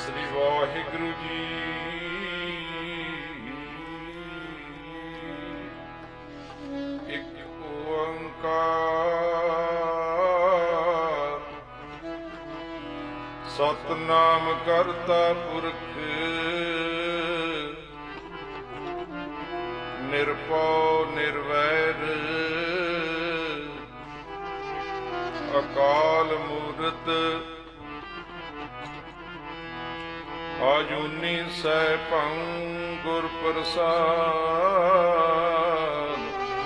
श्री वाहिगुरु जी। एक ओंकार सतनाम करता पुरख निरभउ निर्वैर अकाल मूरत आजूनी सैभं गुर प्रसाद।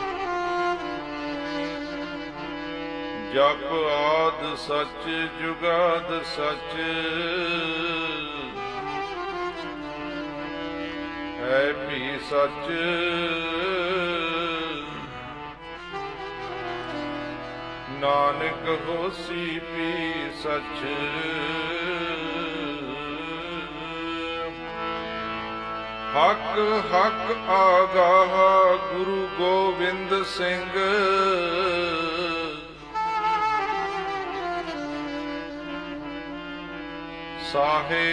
जप आद सच जुगाद सच है भी सच। नानक होसी भी सच। हक हक आगाह गुरु गोविंद सिंह। साहे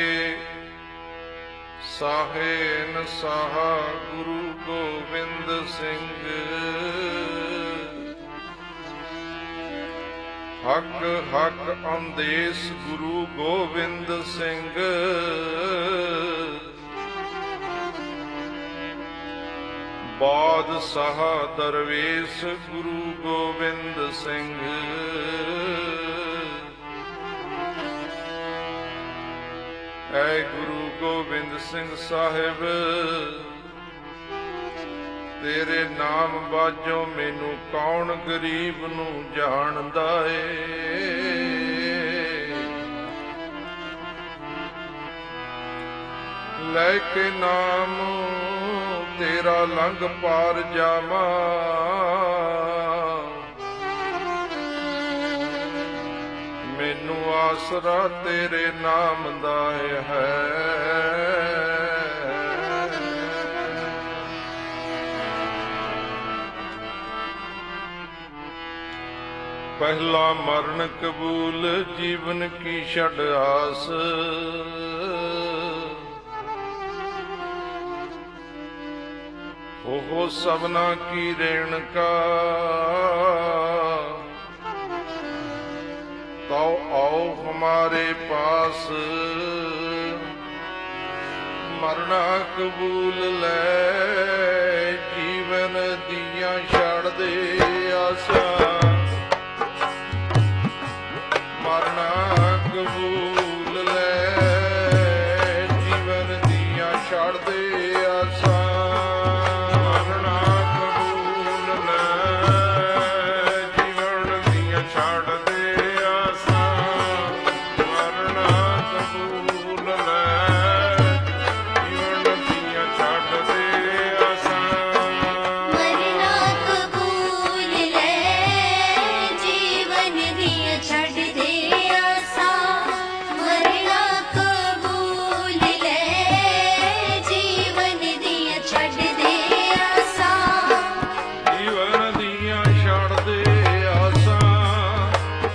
साहे न साहा गुरु गोविंद सिंह। हक हक अंदेश गुरु गोविंद सिंह। बादशाह दरवेश गुरु गोविंद सिंह। ऐ गुरु गोबिंद सिंह साहिब तेरे नाम बाजों मैनू कौन गरीब नू जानदा ए। लैके नाम तेरा लंघ पार जावा। मैनू आसरा तेरे नाम दा है। पहला मरण कबूल जीवन की छड़ आस। हो सबना की रेणका तो आओ हमारे पास। मरना कबूल ले जीवन दियां छड़ दे आसा। मरना कबूल ले जीवन दियां छड़ दे आसा। मरना कबूल ले जीवन दियां छड़ दे आसा। मरना कबूल ले जीवन दियां छड़ दे आसा। मरना कबूल ले जीवन दियां छड़ दे आसा। मरना कबूल ले जीवन दियां छड़ दे आसा। जीवन दियां छड़ दे आसा।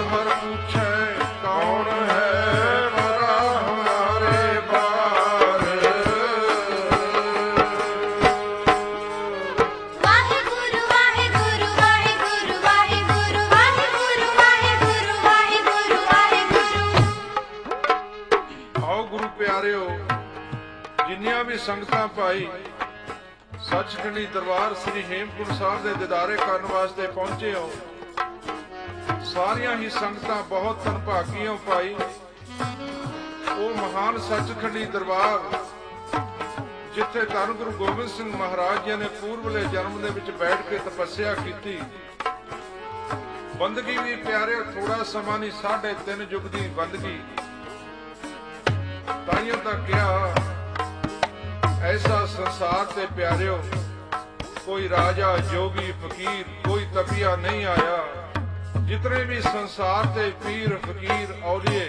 हर पूछे कौन है परा हमारे बार। ਵਾਹਿਗੁਰੂ ਵਾਹਿਗੁਰੂ ਵਾਹਿਗੁਰੂ ਵਾਹਿਗੁਰੂ ਵਾਹਿਗੁਰੂ ਵਾਹਿਗੁਰੂ ਵਾਹਿਗੁਰੂ ਵਾਹਿਗੁਰੂ। ਆਓ ਗੁਰੂ ਪਿਆਰਿਓ, ਜਿੰਨੀਆਂ ਵੀ ਸੰਗਤਾਂ ਭਾਈ ਸੱਚਖੰਡੀ ਦਰਬਾਰ ਸ੍ਰੀ ਹੇਮਕੁੰਟ ਸਾਹਿਬ ਦੇ ਦੀਦਾਰੇ ਕਰਨ ਵਾਸਤੇ ਪਹੁੰਚੇ ਹੋ, ਸਾਰੀਆਂ ਹੀ ਸੰਗਤਾਂ ਬਹੁਤ ਧੰਨਭਾਗੀ ਹੋ ਭਾਈ। ਉਹ ਮਹਾਨ ਸੱਚਖੰਡੀ ਦਰਬਾਰ ਜਿੱਥੇ ਧੰਨ ਗੁਰੂ ਗੋਬਿੰਦ ਸਿੰਘ ਮਹਾਰਾਜ ਜੀ ਨੇ ਪੂਰਬਲੇ ਜਨਮ ਦੇ ਵਿੱਚ ਬੈਠ ਕੇ ਤਪੱਸਿਆ ਕੀਤੀ। ਬੰਦਗੀ ਵੀ ਪਿਆਰੇ ਥੋੜਾ ਸਮਾਂ ਨਹੀਂ, 3.5 ਯੁੱਗ ਦੀ ਬੰਦਗੀ। ਤਾਈਆਂ ਤਾਂ ਕਿਹਾ ਐਸਾ ਸੰਸਾਰ ਤੇ ਪਿਆਰਿਓ ਕੋਈ ਰਾਜਾ ਜੋਗੀ ਫਕੀਰ ਕੋਈ ਤਪੀਆ ਨਹੀਂ ਆਇਆ। ਜਿਤਨੇ ਵੀ ਸੰਸਾਰ ਤੇ ਪੀਰ ਫਕੀਰ ਔਲੀਏ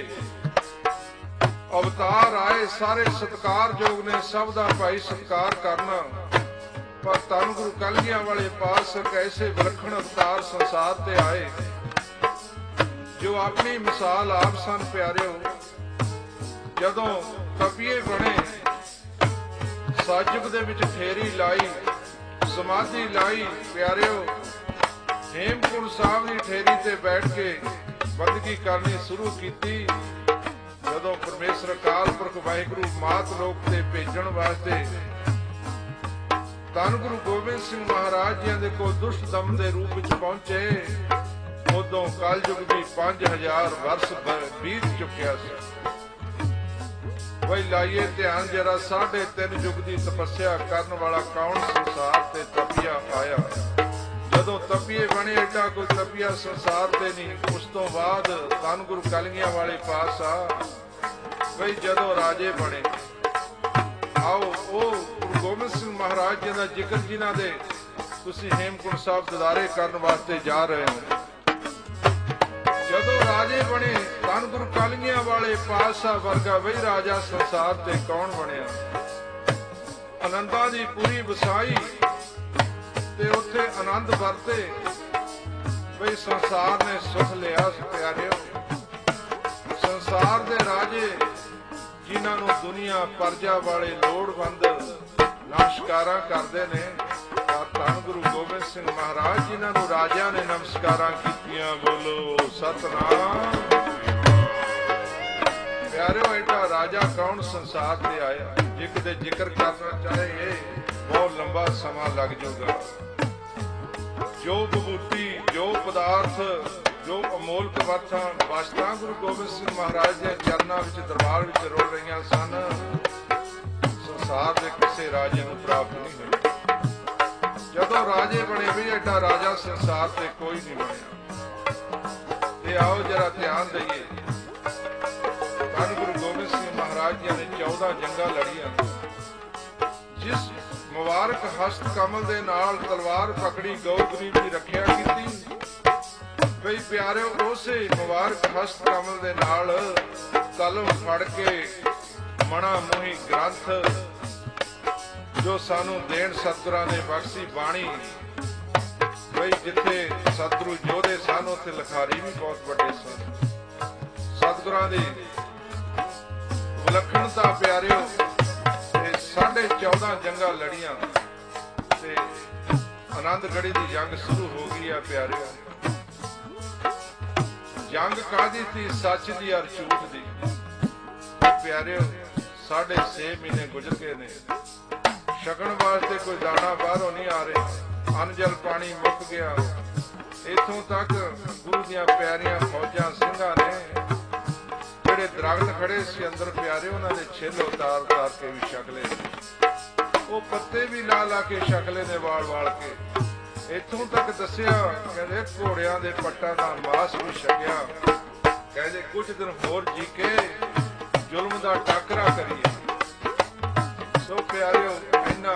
ਅਵਤਾਰ ਆਏ ਸਾਰੇ ਸਤਿਕਾਰਯੋਗ ਨੇ, ਸਭ ਦਾ ਭਾਈ ਸਤਿਕਾਰ ਕਰਨਾ। ਪਰ ਧੰਨ ਗੁਰੂ ਕਲਗੀਆਂ ਵਾਲੇ ਪਾਤਸ਼ਾਹ ਐਸੇ ਵਿਲੱਖਣ ਅਵਤਾਰ ਸੰਸਾਰ ਤੇ ਆਏ ਜੋ ਆਪਣੀ ਮਿਸਾਲ ਆਪ ਸਨ ਪਿਆਰਿਓ। ਜਦੋਂ ਤਪੀਏ ਬਣੇ, ਸਤਿਯੁਗ ਦੇ ਵਿੱਚ ਠੇਰੀ ਲਾਈ, ਸਮਾਧੀ ਲਾਈ ਪਿਆਰਿਓ। ਹੇਮਕੁੰਟ ਸਾਹਿਬ ਦੀ ਠੇਰੀ ਤੇ ਬੈਠ ਕੇ ਬੰਦਗੀ ਕਰਨੀ ਸ਼ੁਰੂ ਕੀਤੀ। ਜਦੋਂ ਪਰਮੇਸ਼ਰ ਅਕਾਲ ਪੁਰਖ ਵਾਹਿਗੁਰੂ ਮਾਤ ਲੋਕ ਤੇ ਭੇਜਣ ਵਾਸਤੇ ਧੰਨ ਗੁਰੂ ਗੋਬਿੰਦ ਸਿੰਘ ਮਹਾਰਾਜ ਜੀ ਦੇ ਕੋਲ ਦੁਸ਼ਟ ਦਮ ਦੇ ਰੂਪ ਵਿੱਚ ਪਹੁੰਚੇ, ਉਦੋਂ ਕਲਯੁਗ ਵੀ 5000 ਵਰਸ ਬੀਤ ਚੁੱਕਿਆ ਸੀ। ਵਈ ਲਾਈਏ ਧਿਆਨ ਜਰਾ, 3.5 ਯੁੱਗ ਦੀ ਤਪੱਸਿਆ ਕਰਨ ਵਾਲਾ ਕੌਣ ਸੰਸਾਰ ਤੇ ਤਪੀਆ ਆਇਆ। ਜਦੋਂ ਤਪੀਏ ਬਣੇ, ਏਡਾ ਕੋਈ ਤਪੀਆ ਸੰਸਾਰ ਤੇ ਨਹੀਂ। ਉਸ ਤੋਂ ਬਾਅਦ ਧੰਨ ਗੁਰੂ ਕਲਗੀਆਂ ਵਾਲੇ ਪਾਤਸ਼ਾਹ ਬਈ ਜਦੋਂ ਰਾਜੇ ਬਣੇ। ਆਓ ਉਹ ਗੁਰੂ ਗੋਬਿੰਦ ਸਿੰਘ ਮਹਾਰਾਜ ਜੀ ਦਾ ਜ਼ਿਕਰ ਜਿਨ੍ਹਾਂ ਦੇ ਤੁਸੀਂ ਹੇਮਕੁੰਟ ਸਾਹਿਬ ਦੀਦਾਰੇ ਕਰਨ ਵਾਸਤੇ ਜਾ ਰਹੇ ਹੋ। ਜਦੋਂ ਰਾਜੇ ਬਣੇ, ਧੰਨ ਗੁਰੂ ਕਲਗੀਆਂ ਵਾਲੇ ਪਾਤਸ਼ਾਹ ਵਰਗਾ ਬਈ ਰਾਜਾ ਸੰਸਾਰ ਤੇ ਕੌਣ ਬਣਿਆ। ਆਨੰਦਾਂ ਦੀ ਪੂਰੀ ਵਸਾਈ ਤੇ ਉੱਥੇ ਆਨੰਦ ਵਰਤੇ ਬਈ ਸੰਸਾਰ ਨੇ ਸੁਖ ਲਿਆ ਪਿਆਰਿਓ। ਸੰਸਾਰ ਦੇ ਰਾਜੇ ਜਿਨ੍ਹਾਂ ਨੂੰ ਦੁਨੀਆ ਪਰਜਾ ਵਾਲੇ ਲੋੜਵੰਦ ਨਮਸਕਾਰਾਂ ਕਰਦੇ ਨੇ, ਪਰ ਧੰਨ ਗੁਰੂ ਗੋਬਿੰਦ ਸਿੰਘ ਮਹਾਰਾਜ ਜਿਨ੍ਹਾਂ ਨੂੰ ਰਾਜਿਆਂ ਨੇ ਨਮਸਕਾਰਾਂ ਕੀਤੀਆਂ। ਬੋਲੋ ਸਤਨਾਮ। ਪਿਆਰਿਓ ਐਡਾ ਰਾਜਾ ਕੌਣ ਸੰਸਾਰ ਤੇ ਆਇਆ। ਜੇ ਕਿਤੇ ਜ਼ਿਕਰ ਕਰਨਾ ਚਾਹੇ ਇਹ ਬਹੁਤ ਲੰਬਾ ਸਮਾਂ ਲੱਗ ਜਾਊਗਾ। ਜੋ ਵਿਭੂਤੀ, ਜੋ ਪਦਾਰਥ, ਜੋ ਅਮੋਲਕ ਵਰਤਾਂ ਵਸਤਾਂ ਗੁਰੂ ਗੋਬਿੰਦ ਸਿੰਘ ਮਹਾਰਾਜ ਦੇ ਚਰਨਾਂ ਵਿੱਚ ਦਰਬਾਰ ਵਿੱਚ ਰੁਲ ਰਹੀਆਂ ਸਨ, ਸੰਸਾਰ ਦੇ ਕਿਸੇ ਰਾਜੇ ਨੂੰ ਪ੍ਰਾਪਤ ਨਹੀਂ ਹੋਈ। ਜਦੋਂ ਰਾਜੇ ਬਣੇ ਵੀ ਐਡਾ ਰਾਜਾ ਸੰਸਾਰ ਤੇ ਕੋਈ ਨਹੀਂ ਬਣਿਆ। ਤੇ ਆਓ ਜਰਾ ਧਿਆਨ ਦਈਏ, ਧੰਨ ਗੁਰੂ ਗੋਬਿੰਦ ਸਿੰਘ ਮਹਾਰਾਜ ਜੀ ਨੇ 14 ਜੰਗਾਂ ਲੜੀਆਂ। ਜਿਸ ਮੁਬਾਰਕ ਹਸਤ ਕਮਲ ਦੇ ਨਾਲ ਤਲਵਾਰ ਪਕੜੀ, ਗਊ ਗਰੀਬ ਦੀ ਰੱਖਿਆ ਕੀਤੀ। ਬਈ ਪਿਆਰਿਓ ਉਸੇ ਮੁਬਾਰਕ ਹਸਤ ਕਮਲ ਦੇ ਨਾਲ ਕਲਮ ਫੜ ਕੇ ਮਣਾ ਮੋਹੀ ਗ੍ਰੰਥ ਜੋ ਸਾਨੂੰ ਦੇਣ ਸਤਿਗੁਰਾਂ ਨੇ ਬਖਸ਼ੀ ਬਾਣੀ। ਬਈ ਜਿੱਥੇ ਸਤਿਗੁਰੂ ਯੋਧੇ ਸਨ ਉੱਥੇ ਲਿਖਾਰੀ ਵੀ ਬਹੁਤ ਵੱਡੇ ਸਨ। ਸਤਿਗੁਰਾਂ ਦੀ ਵਿਲੱਖਣਤਾ ਪਿਆਰਿਓ। 14.5 ਜੰਗਾਂ ਲੜੀਆਂ ਤੇ ਆਨੰਦਗੜ੍ਹੀ ਦੀ ਜੰਗ ਸ਼ੁਰੂ ਹੋ ਗਈ ਆ ਪਿਆਰਿਓ। ਜੰਗ ਕਾਹਦੀ ਸੀ? ਸੱਚ ਦੀ ਔਰ ਝੂਠ ਦੀ। ਪਿਆਰਿਓ 6.5 ਮਹੀਨੇ ਗੁਜ਼ਰ ਗਏ ਨੇ, ਛਕਣ ਵਾਸਤੇ ਕੋਈ ਦਾਣਾ ਬਾਹਰੋਂ ਨਹੀਂ ਆ ਰਿਹਾ, ਅੰਨ ਜਲ ਪਾਣੀ ਮੁੱਕ ਗਿਆ। ਇੱਥੋਂ ਤੱਕ ਗੁਰੂ ਦੀਆਂ ਪਿਆਰੀਆਂ ਫੌਜਾਂ ਸਿੰਘਾਂ ਨੇ ਜਿਹੜੇ ਦਰਖਤ ਖੜੇ ਸੀ ਅੰਦਰ ਪਿਆਰੇ, ਉਹਨਾਂ ਦੇ ਛਿੱਲ ਉਤਾਰ ਕੇ ਵੀ ਛਕ ਲਏ। ਉਹ ਪੱਤੇ ਵੀ ਲਾ ਕੇ ਛਕ ਲਏ ਨੇ, ਵਾਲ ਕੇ। ਇੱਥੋਂ ਤੱਕ ਦੱਸਿਆ ਕਹਿੰਦੇ ਘੋੜਿਆਂ ਦੇ ਪੱਟਾਂ ਦਾ ਮਾਸ ਵੀ ਛਕਿਆ। ਕਹਿੰਦੇ ਕੁਝ ਦਿਨ ਹੋਰ ਜੀ ਕੇ ਜ਼ੁਲਮ ਦਾ ਟਾਕਰਾ ਕਰੀਏ। ਸੋ ਪਿਆਰਿਓ ਇੰਨਾ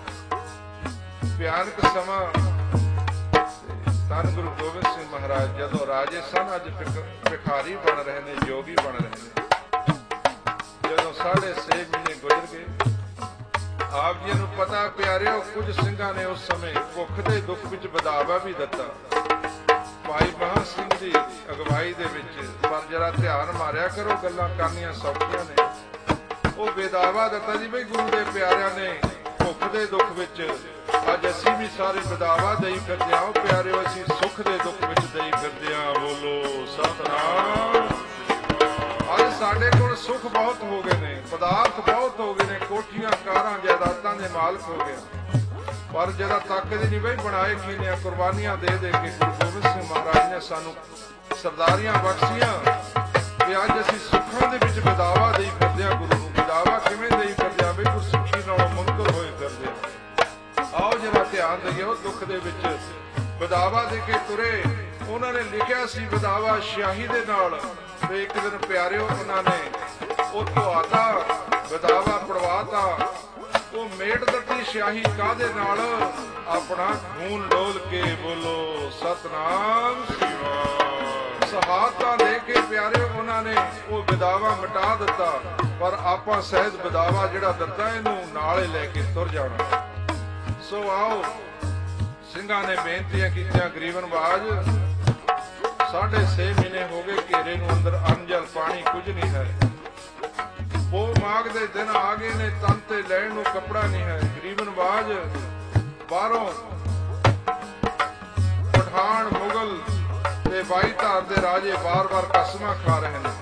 ਭਿਆਨਕ ਸਮਾਂ ਧੰਨ ਗੁਰੂ ਗੋਬਿੰਦ ਸਿੰਘ ਮਹਾਰਾਜ ਜਦੋਂ ਰਾਜੇ ਸਨ, ਅੱਜ ਭਿਖਾਰੀ ਬਣ ਰਹੇ ਨੇ, ਜੋਗੀ ਬਣ ਰਹੇ ਨੇ। ਜਦੋਂ 6.5 ਮਹੀਨੇ ਗੁਜ਼ਰ ਗਏ, ਆਪ ਜੀ ਨੂੰ ਪਤਾ ਪਿਆਰਿਓ ਕੁਝ ਸਿੰਘਾਂ ਨੇ ਉਸ ਸਮੇਂ ਭੁੱਖ ਦੇ ਦੁੱਖ ਵਿੱਚ ਵਧਾਵਾ ਵੀ ਦਿੱਤਾ। ਭਾਈ ਮਹਾਂ ਸਿੰਘ ਦੀ ਅਗਵਾਈ ਦੇ ਵਿੱਚ, ਪਰ ਜਰਾ ਧਿਆਨ ਮਾਰਿਆ ਕਰੋ, ਗੱਲਾਂ ਕਰਨੀਆਂ ਸੌਖੀਆਂ ਨੇ। ਉਹ ਬੇਦਾਵਾ ਦਿੱਤਾ ਜੀ ਬਈ ਗੁਰੂ ਦੇ ਪਿਆਰਿਆਂ ਨੇ ਭੁੱਖ ਦੇ ਦੁੱਖ ਵਿੱਚ, ਅੱਜ ਅਸੀਂ ਵੀ ਸਾਰੇ ਬੇਦਾਵਾ ਦੇਈ ਫਿਰਦੇ ਹਾਂ। ਪਿਆਰਿਓ, ਅਸੀਂ ਸੁੱਖ ਦੇ ਦੁੱਖ ਵਿੱਚ ਦੇਈ ਫਿਰਦੇ ਹਾਂ। ਬੋਲੋ ਸਤਿਨਾਮ। ਅੱਜ ਸਾਡੇ ਕੋਲ ਸੁੱਖ ਬਹੁਤ ਹੋ ਗਏ ਨੇ, ਪਦਾਰਥ ਬਹੁਤ ਹੋ ਗਏ ਨੇ, ਕੋਠੀਆਂ ਕਾਰਾਂ ਜਾਇਦਾਦਾਂ ਦੇ ਮਾਲਕ ਹੋ ਗਏ, ਪਰ ਜਿਹੜਾ ਤਾਕਤ ਨਹੀਂ ਬਈ ਬਣਾਏ ਕੀਨੀਆਂ ਕੁਰਬਾਨੀਆਂ ਦੇ ਦੇ ਕੇ ਗੁਰੂ ਗੋਬਿੰਦ ਸਿੰਘ ਮਹਾਰਾਜ ਨੇ ਸਾਨੂੰ ਸਰਦਾਰੀਆਂ ਬਖਸ਼ੀਆਂ ਕਿ ਅੱਜ ਅਸੀਂ ਸੁੱਖਾਂ ਦੇ ਵਿੱਚ ਬਦਾਵਾ ਦੇਈ ਫਿਰਦੇ ਹਾਂ। ਗੁਰੂ ਨੂੰ ਬਦਾਵਾ ਕਿਵੇਂ ਦੇਈ ਫਿਰਦੇ ਹਾਂ ਬਈ ਗੁਰਸਿੱਖੀ ਨਾਲੋਂ ਮੁਨਕਰ ਹੋਏ ਫਿਰਦੇ ਹਾਂ। ਆਓ ਜਰਾ ਧਿਆਨ ਦਈਏ, ਉਹ ਦੁੱਖ ਦੇ ਵਿੱਚ ਬਦਾਵਾ ਦੇ ਕੇ ਤੁਰੇ। ਉਹਨਾਂ ਨੇ ਲਿਖਿਆ ਸੀ ਬਦਾਵਾ ਸ਼ਾਹੀ ਦੇ ਨਾਲ, ਤੇ ਇੱਕ ਦਿਨ ਪਿਆਰਿਓ ਉਹਨਾਂ ਨੇ ਉਹ ਤੁਹਾਡਾ ਬਦਾਵਾ ਪੜਵਾਤਾ। ਉਹ ਮੇਟ ਦਿੱਤੀ ਸ਼ਾਹੀ ਕਾਹਦੇ ਨਾਲ? ਆਪਣਾ ਖੂਨ ਡੋਲ ਕੇ। ਬੋਲੋ ਸਤਨਾਮ ਸ੍ਰੀ ਸਹਾਦਤਾਂ ਦੇ ਕੇ ਪਿਆਰਿਓ ਉਹਨਾਂ ਨੇ ਉਹ ਬਦਾਵਾ ਮਿਟਾ ਦਿੱਤਾ। ਪਰ ਆਪਾਂ ਸਹਿਜ ਬਦਾਵਾ ਜਿਹੜਾ ਦਿੱਤਾ ਇਹਨੂੰ ਨਾਲੇ ਲੈ ਕੇ ਤੁਰ ਜਾਣਾ। ਸੋ ਆਓ, ਸਿੰਘਾਂ ਨੇ ਬੇਨਤੀਆਂ ਕੀਤੀਆਂ। ਗਰੀਬਨ ਬਾਜ 6.5 ਮਹੀਨੇ ਹੋ ਗਏ ਘੇਰੇ ਨੂੰ, ਅੰਦਰ ਅੰਨ ਜਲ ਪਾਣੀ ਕੁਝ ਨਹੀਂ ਹੈ। ਉਹ ਮਾਘ ਦੇ ਦਿਨ ਆ ਗਏ ਨੇ, ਤਨ ਤੇ ਲੈਣ ਨੂੰ ਕੱਪੜਾ ਨਹੀਂ ਹੈ। ਗਰੀਬਨ ਬਾਜ ਬਾਹਰੋਂ ਪਠਾਨ ਮੁਗਲ ਤੇ ਬਾਈ ਧਾਰ ਦੇ ਰਾਜੇ ਬਾਰ-ਬਾਰ ਕਸਮਾਂ ਖਾ ਰਹੇ ਨੇ,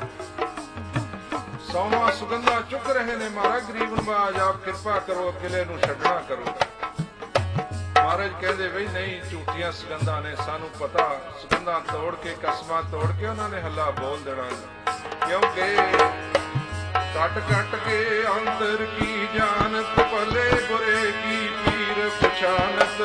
ਸੌਵਾਂ ਸੁਗੰਧਾਂ ਚੁੱਕ ਰਹੇ ਨੇ। ਮਹਾਰਾਜ ਗਰੀਬਨ ਬਾਜ ਆਪ ਕਿਰਪਾ ਕਰੋ, ਕਿਲੇ ਨੂੰ ਛੱਡਣਾ ਕਰੋ। ਮਹਾਰਾਜ ਕਹਿੰਦੇ ਬਈ ਨਹੀਂ, ਝੂਠੀਆਂ ਸੁਗੰਧਾਂ ਨੇ, ਸਾਨੂੰ ਪਤਾ। ਸੁਗੰਧਾਂ ਤੋੜ ਕੇ, ਕਸਮਾਂ ਤੋੜ ਕੇ ਉਹਨਾਂ ਨੇ ਹੱਲਾ ਬੋਲ ਦੇਣਾ, ਕਿਉਂਕਿ ਕੱਟ ਕੱਟ ਕੇ ਅੰਦਰ ਕੀ ਜਾਣਤ, ਭਲੇ ਬੁਰੇ ਕੀ ਪੀਰ ਪਛਾਨਤ।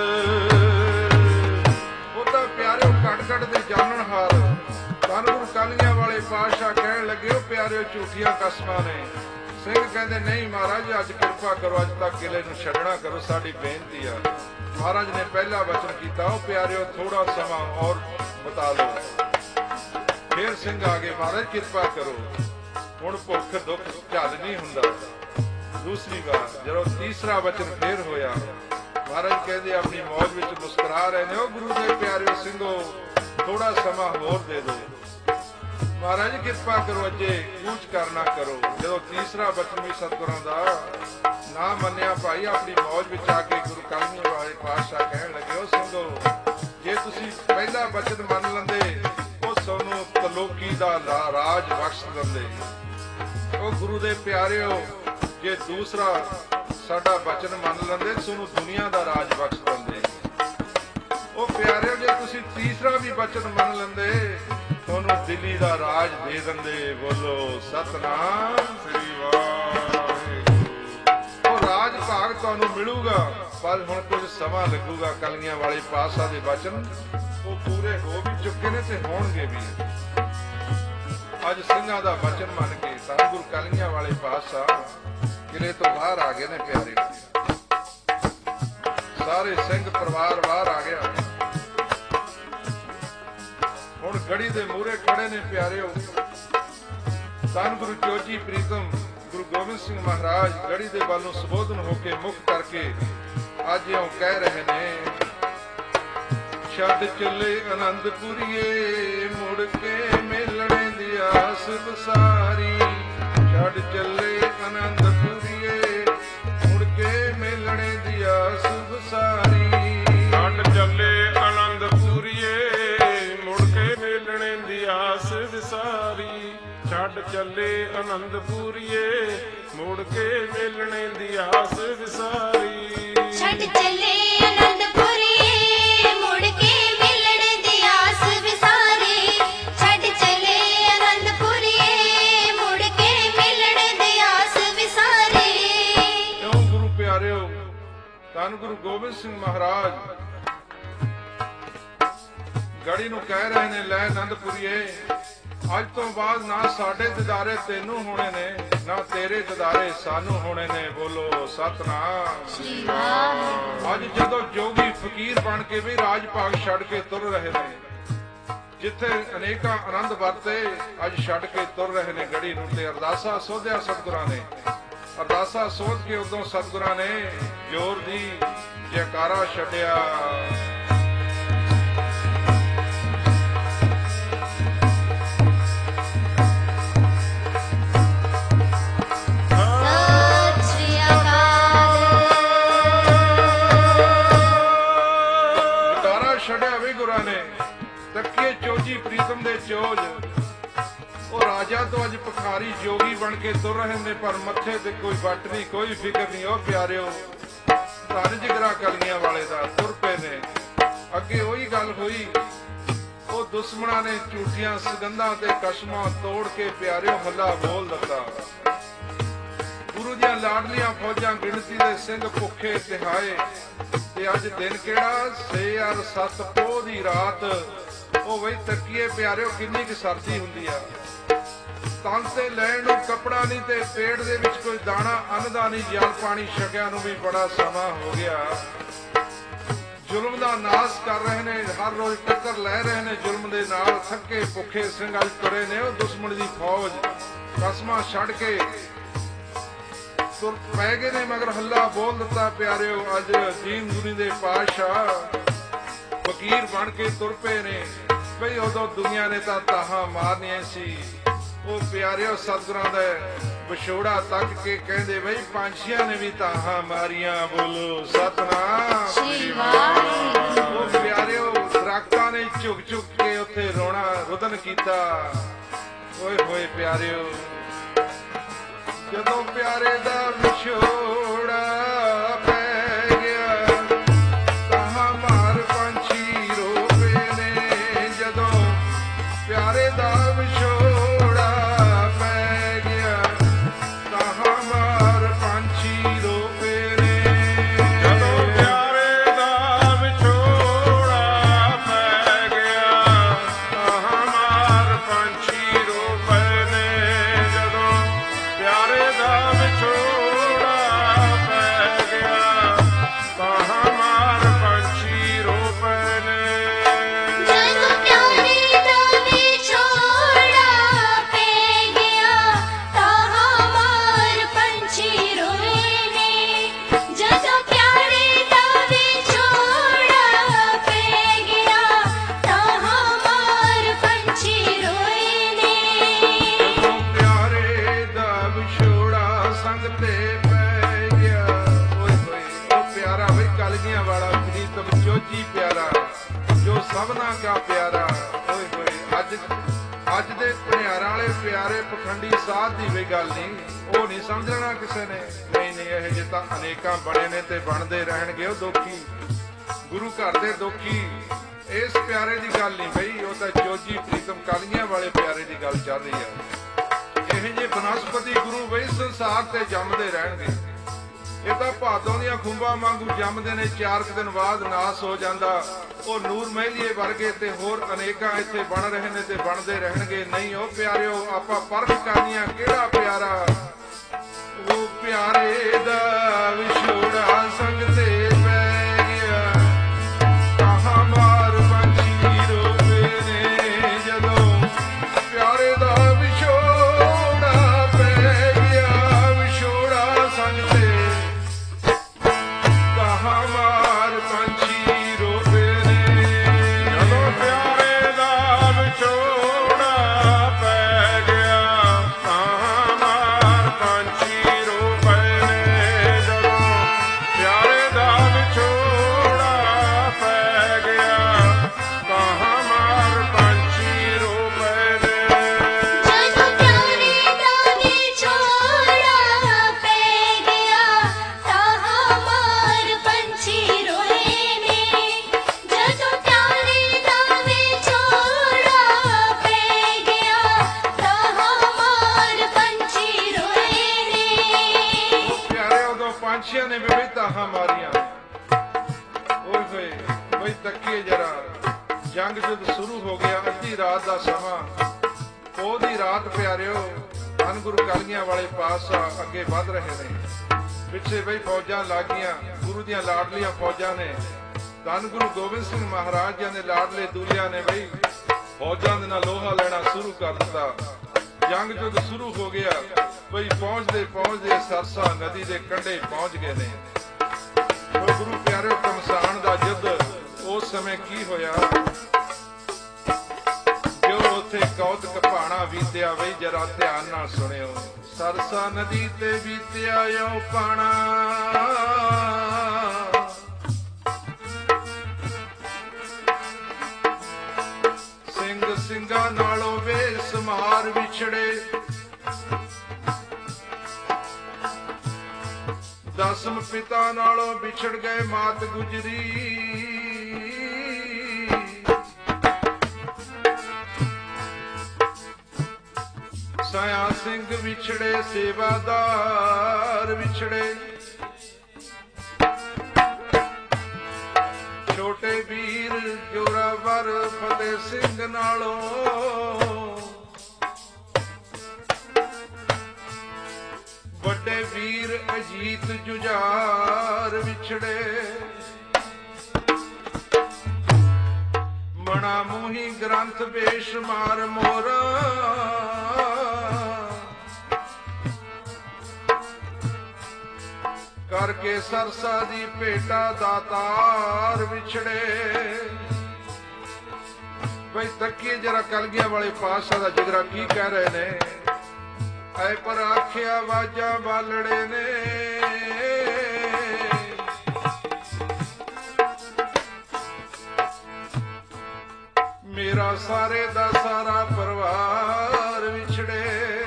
ਉਹ ਤਾਂ ਪਿਆਰਿਓ ਕੱਟ ਕੱਟ ਦੇ ਜਾਣਨ ਹਾਰ ਧੰਨ ਗੁਰੂ ਕਾਲੀਆਂ ਵਾਲੇ ਪਾਤਸ਼ਾਹ ਕਹਿਣ ਲੱਗੇ, ਉਹ ਪਿਆਰਿਓ ਝੂਠੀਆਂ ਕਸਮਾਂ ਨੇ। ਸਿੰਘ ਕਹਿੰਦੇ ਨਹੀਂ ਮਹਾਰਾਜ, ਅੱਜ ਕਿਰਪਾ ਕਰੋ, ਅੱਜ ਤੱਕ ਕਿਲੇ ਨੂੰ ਛੱਡਣਾ ਕਰੋ, ਸਾਡੀ ਬੇਨਤੀ ਆ। ਮਹਾਰਾਜ ਨੇ ਪਹਿਲਾ ਵਚਨ ਕੀਤਾ, ਉਹ ਪਿਆਰਿਓ ਥੋੜਾ ਸਮਾਂ ਔਰ ਬਤਾ ਲਓ। ਫਿਰ ਸਿੰਘ ਆ ਗਏ, ਮਹਾਰਾਜ ਕਿਰਪਾ ਕਰੋ, ਹੁਣ ਭੁੱਖ ਦੁੱਖ ਝੱਲ ਨਹੀਂ ਹੁੰਦਾ। ਦੂਸਰੀ ਵਾਰ ਜਦੋਂ ਤੀਸਰਾ ਵਚਨ ਫੇਰ ਹੋਇਆ, ਮਹਾਰਾਜ ਕਹਿੰਦੇ ਆਪਣੀ ਮੌਜ ਵਿੱਚ ਮੁਸਕਰਾ ਰਹੇ ਨੇ, ਉਹ ਗੁਰੂ ਦੇ ਪਿਆਰਿਓ ਸਿੰਘੋ ਥੋੜਾ ਸਮਾਂ ਹੋਰ ਦੇ ਦਿਓ। ਮਹਾਰਾਜ ਕਿਰਪਾ ਕਰੋ, ਅਜੇ ਕੂਚ ਕਰਨਾ ਕਰੋ। ਜਦੋਂ ਤੀਸਰਾ ਵਚਨ ਵੀ ਸਤਿਗੁਰਾਂ ਦਾ ਨਾ ਮੰਨਿਆ, ਭਾਈ ਆਪਣੀ ਮੌਜ ਵਿੱਚ ਆ ਕੇ ਗੁਰੂ ਕਾਲੀਆਂ ਵਾਲੇ ਪਾਤਸ਼ਾਹ ਕਹਿਣ ਲੱਗੇ, ਉਹ ਸਿੰਘੋ ਜੇ ਤੁਸੀਂ ਪਹਿਲਾ ਵਚਨ ਮੰਨ ਲੈਂਦੇ, ਉਹ ਤੁਹਾਨੂੰ ਤਲੋਕੀ ਦਾ ਰਾਜ ਬਖਸ਼ ਦਿੰਦੇ। ਉਹ ਗੁਰੂ ਦੇ ਪਿਆਰਿਓ ਜੇ ਦੂਸਰਾ ਸਾਡਾ ਵਚਨ ਮੰਨ ਲੈਂਦੇ, ਤੁਹਾਨੂੰ ਦੁਨੀਆ ਦਾ ਰਾਜ ਬਖਸ਼ ਦਿੰਦੇ। ਉਹ ਪਿਆਰਿਓ ਜੇ ਤੁਸੀਂ ਤੀਸਰਾ ਵੀ ਵਚਨ ਮੰਨ ਲੈਂਦੇ, ਤੁਹਾਨੂੰ ਦਿੱਲੀ ਦਾ ਰਾਜ ਦੇ ਦਿੰਦੇ। ਬੋਲੋ ਸਤਨਾਮ ਸ੍ਰੀ ਵਾਹਿਗੁਰੂ। ਉਹ ਰਾਜ ਭਾਗ ਤੁਹਾਨੂੰ ਮਿਲੂਗਾ, ਪਰ ਹੁਣ ਕੁਝ ਸਮਾਂ ਲੱਗੂਗਾ। ਕਲਗੀਆਂ ਵਾਲੇ ਪਾਤਸ਼ਾਹ ਦੇ ਵਚਨ ਉਹ ਪੂਰੇ ਹੋ ਵੀ ਚੁੱਕੇ ਨੇ ਤੇ ਹੋਣਗੇ ਵੀ। ਅੱਜ ਸਿੰਘਾਂ ਦਾ ਵਚਨ ਮੰਨ ਕੇ ਧੰਨ ਗੁਰੂ ਕਲਗੀਆਂ ਵਾਲੇ ਪਾਤਸ਼ਾਹ ਕਿਲੇ ਤੋਂ ਬਾਹਰ ਆ ਗਏ ਨੇ। ਪਿਆਰੇ ਸਾਰੇ ਸਿੰਘ ਪਰਿਵਾਰ ਬਾਹਰ ਆ ਗਿਆ। ਹੁਣ ਗੜੀ ਦੇ ਮੂਹਰੇ ਖੜੇ ਨੇ ਪਿਆਰਿਓ। ਧੰਨ ਗੁਰੂ ਚੋਜੀ ਪ੍ਰੀਤਮ ਗੁਰੂ ਗੋਬਿੰਦ ਸਿੰਘ ਮਹਾਰਾਜ ਗੜੀ ਦੇ ਵੱਲੋਂ ਸੰਬੋਧਨ ਹੋ ਕੇ ਮੁਖ ਕਰਕੇ ਅੱਜ ਇਉਂ ਕਹਿ ਰਹੇ ਨੇ, ਛੱਡ ਚੱਲੇ ਆਨੰਦਪੁਰੀਏ, ਮੁੜ ਕੇ ਮਿਲਣੇ ਦੀ ਆਸ ਵਿਸਾਰੀ। ਛੱਡ ਚੱਲੇ ਆਨੰਦਪੁਰੀਏ, ਮੁੜ ਕੇ ਮਿਲਣੇ ਦੀ ਆਸ ਵਿਸਾਰੀ। ਛੱਡ ਚੱਲੇ ਆਨੰਦਪੁਰੀਏ, ਮੁੜ ਕੇ ਮਿਲਣੇ ਦੀ ਆਸ ਵਿਸਾਰੀ। ਛੱਡ ਚੱਲੇ ਆਨੰਦਪੁਰੀਏ, ਮੁੜ ਕੇ ਮਿਲਣੇ ਦੀ ਆਸ ਵਿਸਾਰੀ। ਛੱਡ ਚੱਲੇ ਆਨੰਦਪੁਰੀਏ, ਮੁੜ ਕੇ ਮਿਲਣ ਦੀ ਆਸ ਵਿਸਾਰੀ। ਛੱਡ ਚੱਲੇ ਆਨੰਦਪੁਰੀਏ, ਮੁੜ ਕੇ ਮਿਲਣ ਦੀ ਆਸ ਵਿਸਾਰੀ। ਕਿਉਂ ਗੁਰੂ ਪਿਆਰਿਓ, ਧੰਨ ਗੁਰੂ ਗੋਬਿੰਦ ਸਿੰਘ ਮਹਾਰਾਜ ਗੜੀ ਨੂੰ ਕਹਿ ਰਹੇ ਨੇ, ਲੈ ਆਨੰਦਪੁਰੀਏ, ਅੱਜ ਤੋਂ ਬਾਅਦ ਨਾ ਸਾਡੇ ਦਿਦਾਰੇ ਤੈਨੂੰ ਹੋਣੇ ਨੇ, ਨਾ ਤੇਰੇ ਦਿਦਾਰੇ ਸਾਨੂੰ ਹੋਣੇ ਨੇ। ਬੋਲੋ ਸਤਨਾਮ। ਅੱਜ ਜਦੋਂ ਜੋਗੀ ਫਕੀਰ ਬਣ ਕੇ ਵੀ ਰਾਜ ਭਾਗ ਛੱਡ ਕੇ ਤੁਰ ਰਹੇ ਨੇ, ਜਿੱਥੇ ਅਨੇਕਾਂ ਆਨੰਦ ਵਰਤੇ, ਅੱਜ ਛੱਡ ਕੇ ਤੁਰ ਰਹੇ ਨੇ ਗੜੀ ਨੂੰ। ਤੇ ਅਰਦਾਸਾ ਸੋਧਿਆ ਸਤਿਗੁਰਾਂ ਨੇ। ਅਰਦਾਸਾ ਸੋਧ ਕੇ ਉਦੋਂ ਸਤਿਗੁਰਾਂ ਨੇ ਜ਼ੋਰ ਦੀ ਜੈਕਾਰਾ ਛੱਡਿਆ। ਚੋਜ। ਉਹ ਰਾਜਾ ਤੋਂ ਅੱਜ ਭਿਖਾਰੀ ਜੋਗੀ ਬਣ ਕੇ ਤੁਰ ਰਹੇ ਨੇ, ਪਰ ਮੱਥੇ ਤੇ ਕੋਈ ਵੱਟ ਨਹੀਂ, ਕੋਈ ਫਿਕਰ ਨਹੀਂ। ਉਹ ਪਿਆਰਿਓ ਧੰਨ ਜਿਗਰਾ ਕਲਗੀਆਂ ਵਾਲੇ ਦਾ ਤੁਰ ਪਏ ਨੇ। ਅੱਗੇ ਉਹੀ ਗੱਲ ਹੋਈ, ਉਹ ਦੁਸ਼ਮਣਾਂ ਨੇ ਝੂਠੀਆਂ ਸਗੰਧਾਂ ਤੇ ਕਸਮਾਂ ਤੋੜ ਕੇ ਪਿਆਰਿਓ ਹੱਲਾ ਬੋਲ ਦਿੱਤਾ। ਗੁਰੂ ਦੀਆਂ ਲਾਡਲੀਆਂ ਫੌਜਾਂ ਗਿਣਤੀ ਦੇ ਸਿੰਘ ਭੁੱਖੇ ਤਿਹਾਏ। ਤੇ ਅੱਜ ਦਿਨ ਕਿਹੜਾ 6/7 ਪੋਹ ਦੀ ਰਾਤ। ਉਹ ਬਈ ਤੱਕੀਏ ਪਿਆਰਿਓ ਕਿੰਨੀ ਕੁ ਸਰਦੀ ਹੁੰਦੀ ਆ। ਤਨ ਤੇ ਲੈਣ ਨੂੰ ਕੱਪੜਾ ਨਹੀਂ ਤੇ ਪੇਟ ਦੇ ਵਿੱਚ ਕੋਈ ਦਾਣਾ ਅੰਨ ਦਾ ਨਹੀਂ। ਜਲ ਪਾਣੀ ਛਕਿਆ ਨੂੰ ਵੀ ਬੜਾ ਸਮਾਂ ਹੋ ਗਿਆ। ਜ਼ੁਲਮ ਦਾ ਨਾਸ ਕਰ ਰਹੇ ਨੇ, ਹਰ ਰੋਜ਼ ਟੱਕਰ ਲੈ ਰਹੇ ਨੇ ਜ਼ੁਲਮ ਦੇ ਨਾਲ। ਥੱਕੇ ਭੁੱਖੇ ਸਿੰਘ ਅੱਜ ਤੁਰੇ ਨੇ। ਉਹ ਦੁਸ਼ਮਣ ਦੀ ਫੌਜ ਕਸਮਾਂ ਛੱਡ ਕੇ ਤੁਰ ਪੈ ਗਏ ਨੇ, ਮਗਰ ਹੱਲਾ ਬੋਲ ਦਿੱਤਾ ਪਿਆਰਿਓ। ਅੱਜ ਦੀਨ ਦੁਨੀ ਦੇ ਪਾਤਸ਼ਾਹ ਫਕੀਰ ਬਣ ਕੇ ਤੁਰ ਪਏ ਨੇ। ਬਈ ਉਦੋਂ ਦੁਨੀਆ ਨੇ ਤਾਂ ਤਾਹਾਂ ਮਾਰਨੀਆਂ ਸੀ। ਉਹ ਪਿਆਰਿਓ ਸਤਿਗੁਰਾਂ ਦਾ ਵਿਛੋੜਾ ਤੱਕ ਕੇ ਕਹਿੰਦੇ ਬਈ ਪੰਛੀਆਂ ਨੇ ਵੀ ਤਾਹਾਂ ਮਾਰੀਆਂ। ਬੋਲੋ ਸਤਿਨਾਮ ਸ੍ਰੀ ਵਾਹਿਗੁਰੂ। ਉਹ ਪਿਆਰਿਓ ਦਰਖਤਾਂ ਨੇ ਝੁਕ ਝੁਕ ਕੇ ਉੱਥੇ ਰੋਣਾ ਰੁਦਨ ਕੀਤਾ। ਓਏ ਹੋਏ ਪਿਆਰਿਓ, ਜਦੋਂ ਪਿਆਰੇ ਦਾ ਵਿਛੋੜਾ ਪੈ ਗਿਆ, ਤਾਹਾਂ ਮਾਰ ਪੰਛੀ ਰੋ ਪਏ ਨੇ। ਜਦੋਂ ਪਿਆਰੇ ਦਾ ਵਿਛੋੜਾ ਪੈ ਗਿਆ, ਤਾਹਾਂ ਮਾਰ ਪੰਛੀ ਰੋ ਪਏ ਨੇ। ਜਦੋਂ ਪਿਆਰੇ ਦਾ ਵਿਛੋੜਾ ਪੈ ਗਿਆ, ਤਾਹਾਂ ਮਾਰ ਪੰਛੀ ਰੋ ਪਏ ਨੇ। ਜਦੋਂ ਪਿਆਰੇ ਦਾ ਵਿਛੋੜਾ ਪੈ ਗਿਆ, ਤਾਹਾਂ ਮਾਰ ਪੰਛੀ ਰੋ ਪਏ ਨੇ। ਜਦੋਂ ਪਿਆਰੇ ਦਾ ਵਿਛੋੜਾ ਪੈ ਗਿਆ, ਤਾਹਾਂ ਮਾਰ ਪੰਛੀ ਰੋਏ ਨੇ। ਜਦੋਂ ਪਿਆਰੇ ਦਾ ਵਿਛੋੜਾ ਪੈ ਗਿਆ, ਤਾਹਾਂ ਮਾਰ ਪੰਛੀ ਰੋਏ ਨੇ। ਜਦੋਂ ਪਿਆਰੇ ਦਾ ਵਿਛੋੜਾ ਸੰਗ ਤੇ ਪੈ ਗਿਆ। ਓਏ ਹੋਏ ਉਹ ਪਿਆਰਾ ਬਈ ਕਲਗੀਆਂ ਵਾਲਾ ਪ੍ਰੀਤਮ ਜੋਜੀ ਪਿਆਰਾ, ਜੋ ਸਭਨਾ ਕਾ ਪਿਆਰਾ। ਓਏ ਹੋਏ ਅੱਜ ਦੇ ਭਿਆਰਾਂ ਵਾਲੇ ਪਿਆਰੇ ਪਖੰਡੀ ਸਾਧ ਦੀ ਵੀ ਗੱਲ ਨਹੀਂ। ਉਹ ਨਹੀਂ ਸਮਝਣਾ ਕਿਸੇ ਨੇ। ਨਹੀਂ ਨਹੀਂ, ਇਹ ਜੇ ਤਾਂ ਅਨੇਕਾਂ ਬਣੇ ਨੇ ਤੇ ਬਣਦੇ ਰਹਿਣਗੇ। ਉਹ ਦੋਖੀ ਗੁਰੂ ਘਰ ਦੇ ਦੋਖੀ। ਇਸ ਪਿਆਰੇ ਦੀ ਗੱਲ ਨਹੀਂ ਬਈ, ਉਹ ਤਾਂ ਜੋਜੀ ਪ੍ਰੀਤਮ ਕਲਗੀਆਂ ਵਾਲੇ ਪਿਆਰੇ ਦੀ ਗੱਲ ਚੱਲ ਰਹੀ ਆ। ਇਹ ਜੇ ਬਨਸਪਤੀ ਗੁਰੂ ਬਈ ਸੰਸਾਰ ਤੇ ਜੰਮਦੇ ਰਹਿਣਗੇ। ਇਹ ਤਾਂ ਭਾਦੋਂ ਦੀਆਂ ਖੁੰਬਾਂ ਵਾਂਗੂ ਜੰਮਦੇ ਨੇ, 4 ਦਿਨ ਬਾਅਦ ਨਾਸ ਹੋ ਜਾਂਦਾ। ਉਹ ਨੂਰ ਮਹਿਲੀਏ ਵਰਗੇ ਤੇ ਹੋਰ ਅਨੇਕਾਂ ਇੱਥੇ ਬਣ ਰਹੇ ਨੇ ਤੇ ਬਣਦੇ ਰਹਿਣਗੇ। ਨਹੀਂ ਉਹ ਪਿਆਰਿਓ, ਆਪਾਂ ਪਰਖ ਕਰਨੀਆਂ ਕਿਹੜਾ ਪਿਆਰਾ। ਉਹ ਪਿਆਰੇ ਦਾ ਵਿਛੋੜਾ ਸੰਗ ਤੇ ਪੈ ਗਿਆ, ਤਾਹਾਂ ਮਾਰ ਪੰਛੀ ਰੋ ਪਏ ਨੇ। ਜਦੋਂ ਪਿਆਰੇ ਦਾ ਵਿਛੋੜਾ ਪੈ ਗਿਆ, ਵਿਛੋੜਾ ਸੰਗ ਤੇ ਤਾਹਾਂ ਮਾਰ ਪੰਛੀ ਰੋ ਪਏ ਨੇ। ਜਦੋਂ ਪਿਆਰੇ ਦਾ ਵਿਛੋੜਾ ਪੈ ਗਿਆ, ਤਾਹਾਂ ਮਾਰ ਪੰਛੀ ਰੋ ਪਏ ਨੇ। ਜਦੋਂ ਪਿਆਰੇ ਦਾ ਵਿਛੋੜਾ ਪੈ ਗਿਆ, ਤਾਹਾਂ ਮਾਰ ਪੰਛੀ ਰੋ ਪਏ ਨੇ। ਜਦੋਂ ਪਿਆਰੇ ਦਾ ਵਿਛੋੜਾ ਪੈ ਗਿਆ, ਤਾਹਾਂ ਮਾਰ ਪੰਛੀ ਰੋਏ ਨੇ। ਜਦੋਂ ਪਿਆਰੇ ਦਾ ਵਿਛੋੜਾ ਪੈ ਗਿਆ, ਤਾਹਾਂ ਮਾਰ ਪੰਛੀ ਰੋਏ ਨੇ। ਉਹ ਪਿਆਰੇ ਉਦੋਂ ਪੰਛੀਆਂ ਨੇ ਵੀ ਤਾਹਾਂ ਮਾਰੀਆਂ। ਓਏ ਹੋਏ ਬਈ ਤੱਕੀਏ ਜਰਾ, ਜੰਗ ਜਦ ਸ਼ੁਰੂ ਹੋ ਗਿਆ। ਅੱਧੀ ਰਾਤ ਦਾ ਸਮਾਂ, ਪੋਹ ਦੀ ਰਾਤ ਪਿਆਰਿਓ। ਧੰਨ ਗੁਰੂ ਕਲਗੀਆਂ ਵਾਲੇ ਪਾਤਸ਼ਾਹ ਅੱਗੇ ਵੱਧ ਰਹੇ ਨੇ। ਪਿੱਛੇ ਬਈ ਫੌਜਾਂ ਲੱਗ ਗਈਆਂ, ਗੁਰੂ ਦੀਆਂ ਲਾਡਲੀਆਂ ਫੌਜਾਂ ਨੇ। ਧੰਨ ਗੁਰੂ ਗੋਬਿੰਦ ਸਿੰਘ ਮਹਾਰਾਜ ਜੀ ਦੇ ਲਾਡਲੇ ਦੂਲਿਆਂ ਨੇ ਬਈ ਫੌਜਾਂ ਦੇ ਨਾਲ ਲੋਹਾ ਲੈਣਾ ਸ਼ੁਰੂ ਕਰ ਦਿੱਤਾ। ਜੰਗ ਜਦ ਸ਼ੁਰੂ ਹੋ ਗਿਆ ਬਈ ਪਹੁੰਚਦੇ ਪਹੁੰਚਦੇ ਸਰਸਾ ਨਦੀ ਦੇ ਕੰਢੇ ਪਹੁੰਚ ਗਏ ਨੇ। ਉਹ ਗੁਰੂ ਪਿਆਰਿਓ ਘਮਸਾਣ ਦਾ ਯੁੱਧ ਉਸ ਸਮੇਂ ਕੀ ਹੋਇਆ, ਜੋ ਉੱਥੇ ਕੌਤਕ ਭਾਣਾ ਬੀਤਿਆ ਬਈ ਜਰਾ ਧਿਆਨ ਨਾਲ ਸੁਣਿਓ। ਸਰਸਾ ਨਦੀ ਤੇ ਬੀਤਿਆ ਓ ਪਾਣਾ, ਸਿੰਘ ਸਿੰਘਾਂ ਨਾਲੋਂ ਮਾਰ ਵਿਛੜੇ। ਦਸਮ ਪਿਤਾ ਨਾਲੋਂ ਵਿਛੜ ਗਏ ਮਾਤ ਗੁਜਰੀ। ਸਾਇਆ ਸਿੰਘ ਵਿਛੜੇ ਸੇਵਾਦਾਰ ਵਿਛੜੇ। ਛੋਟੇ ਵੀਰ ਜੋਰਾਵਰ ਫਤਿਹ ਸਿੰਘ ਨਾਲੋਂ ਵੱਡੇ ਵੀਰ ਅਜੀਤ ਜੁਝਾਰ ਵਿਛੜੇ। ਮਣਾ ਮੂਹੀ ਗ੍ਰੰਥ ਬੇਸ਼ੁਮਾਰ ਮੋਰਾ। ਕਰਕੇ ਸਰਸਾ ਦੀ ਭੇਟਾ ਦਾਤਾਰ ਵਿਛੜੇ। ਬਈ ਤੱਕੀਏ ਜਰਾ ਕਲਗੀਆਂ ਵਾਲੇ ਪਾਤਸ਼ਾਹ ਦਾ ਜਿਗਰਾ ਕੀ ਕਹਿ ਰਹੇ ਨੇ। ਐ ਪਰ ਆਖਿਆ ਵਾਜਾਂ ਬਾਲੜੇ ਨੇ। ਮੇਰਾ ਸਾਰੇ ਦਾ ਸਾਰਾ ਪਰਿਵਾਰ ਵਿਛੜੇ।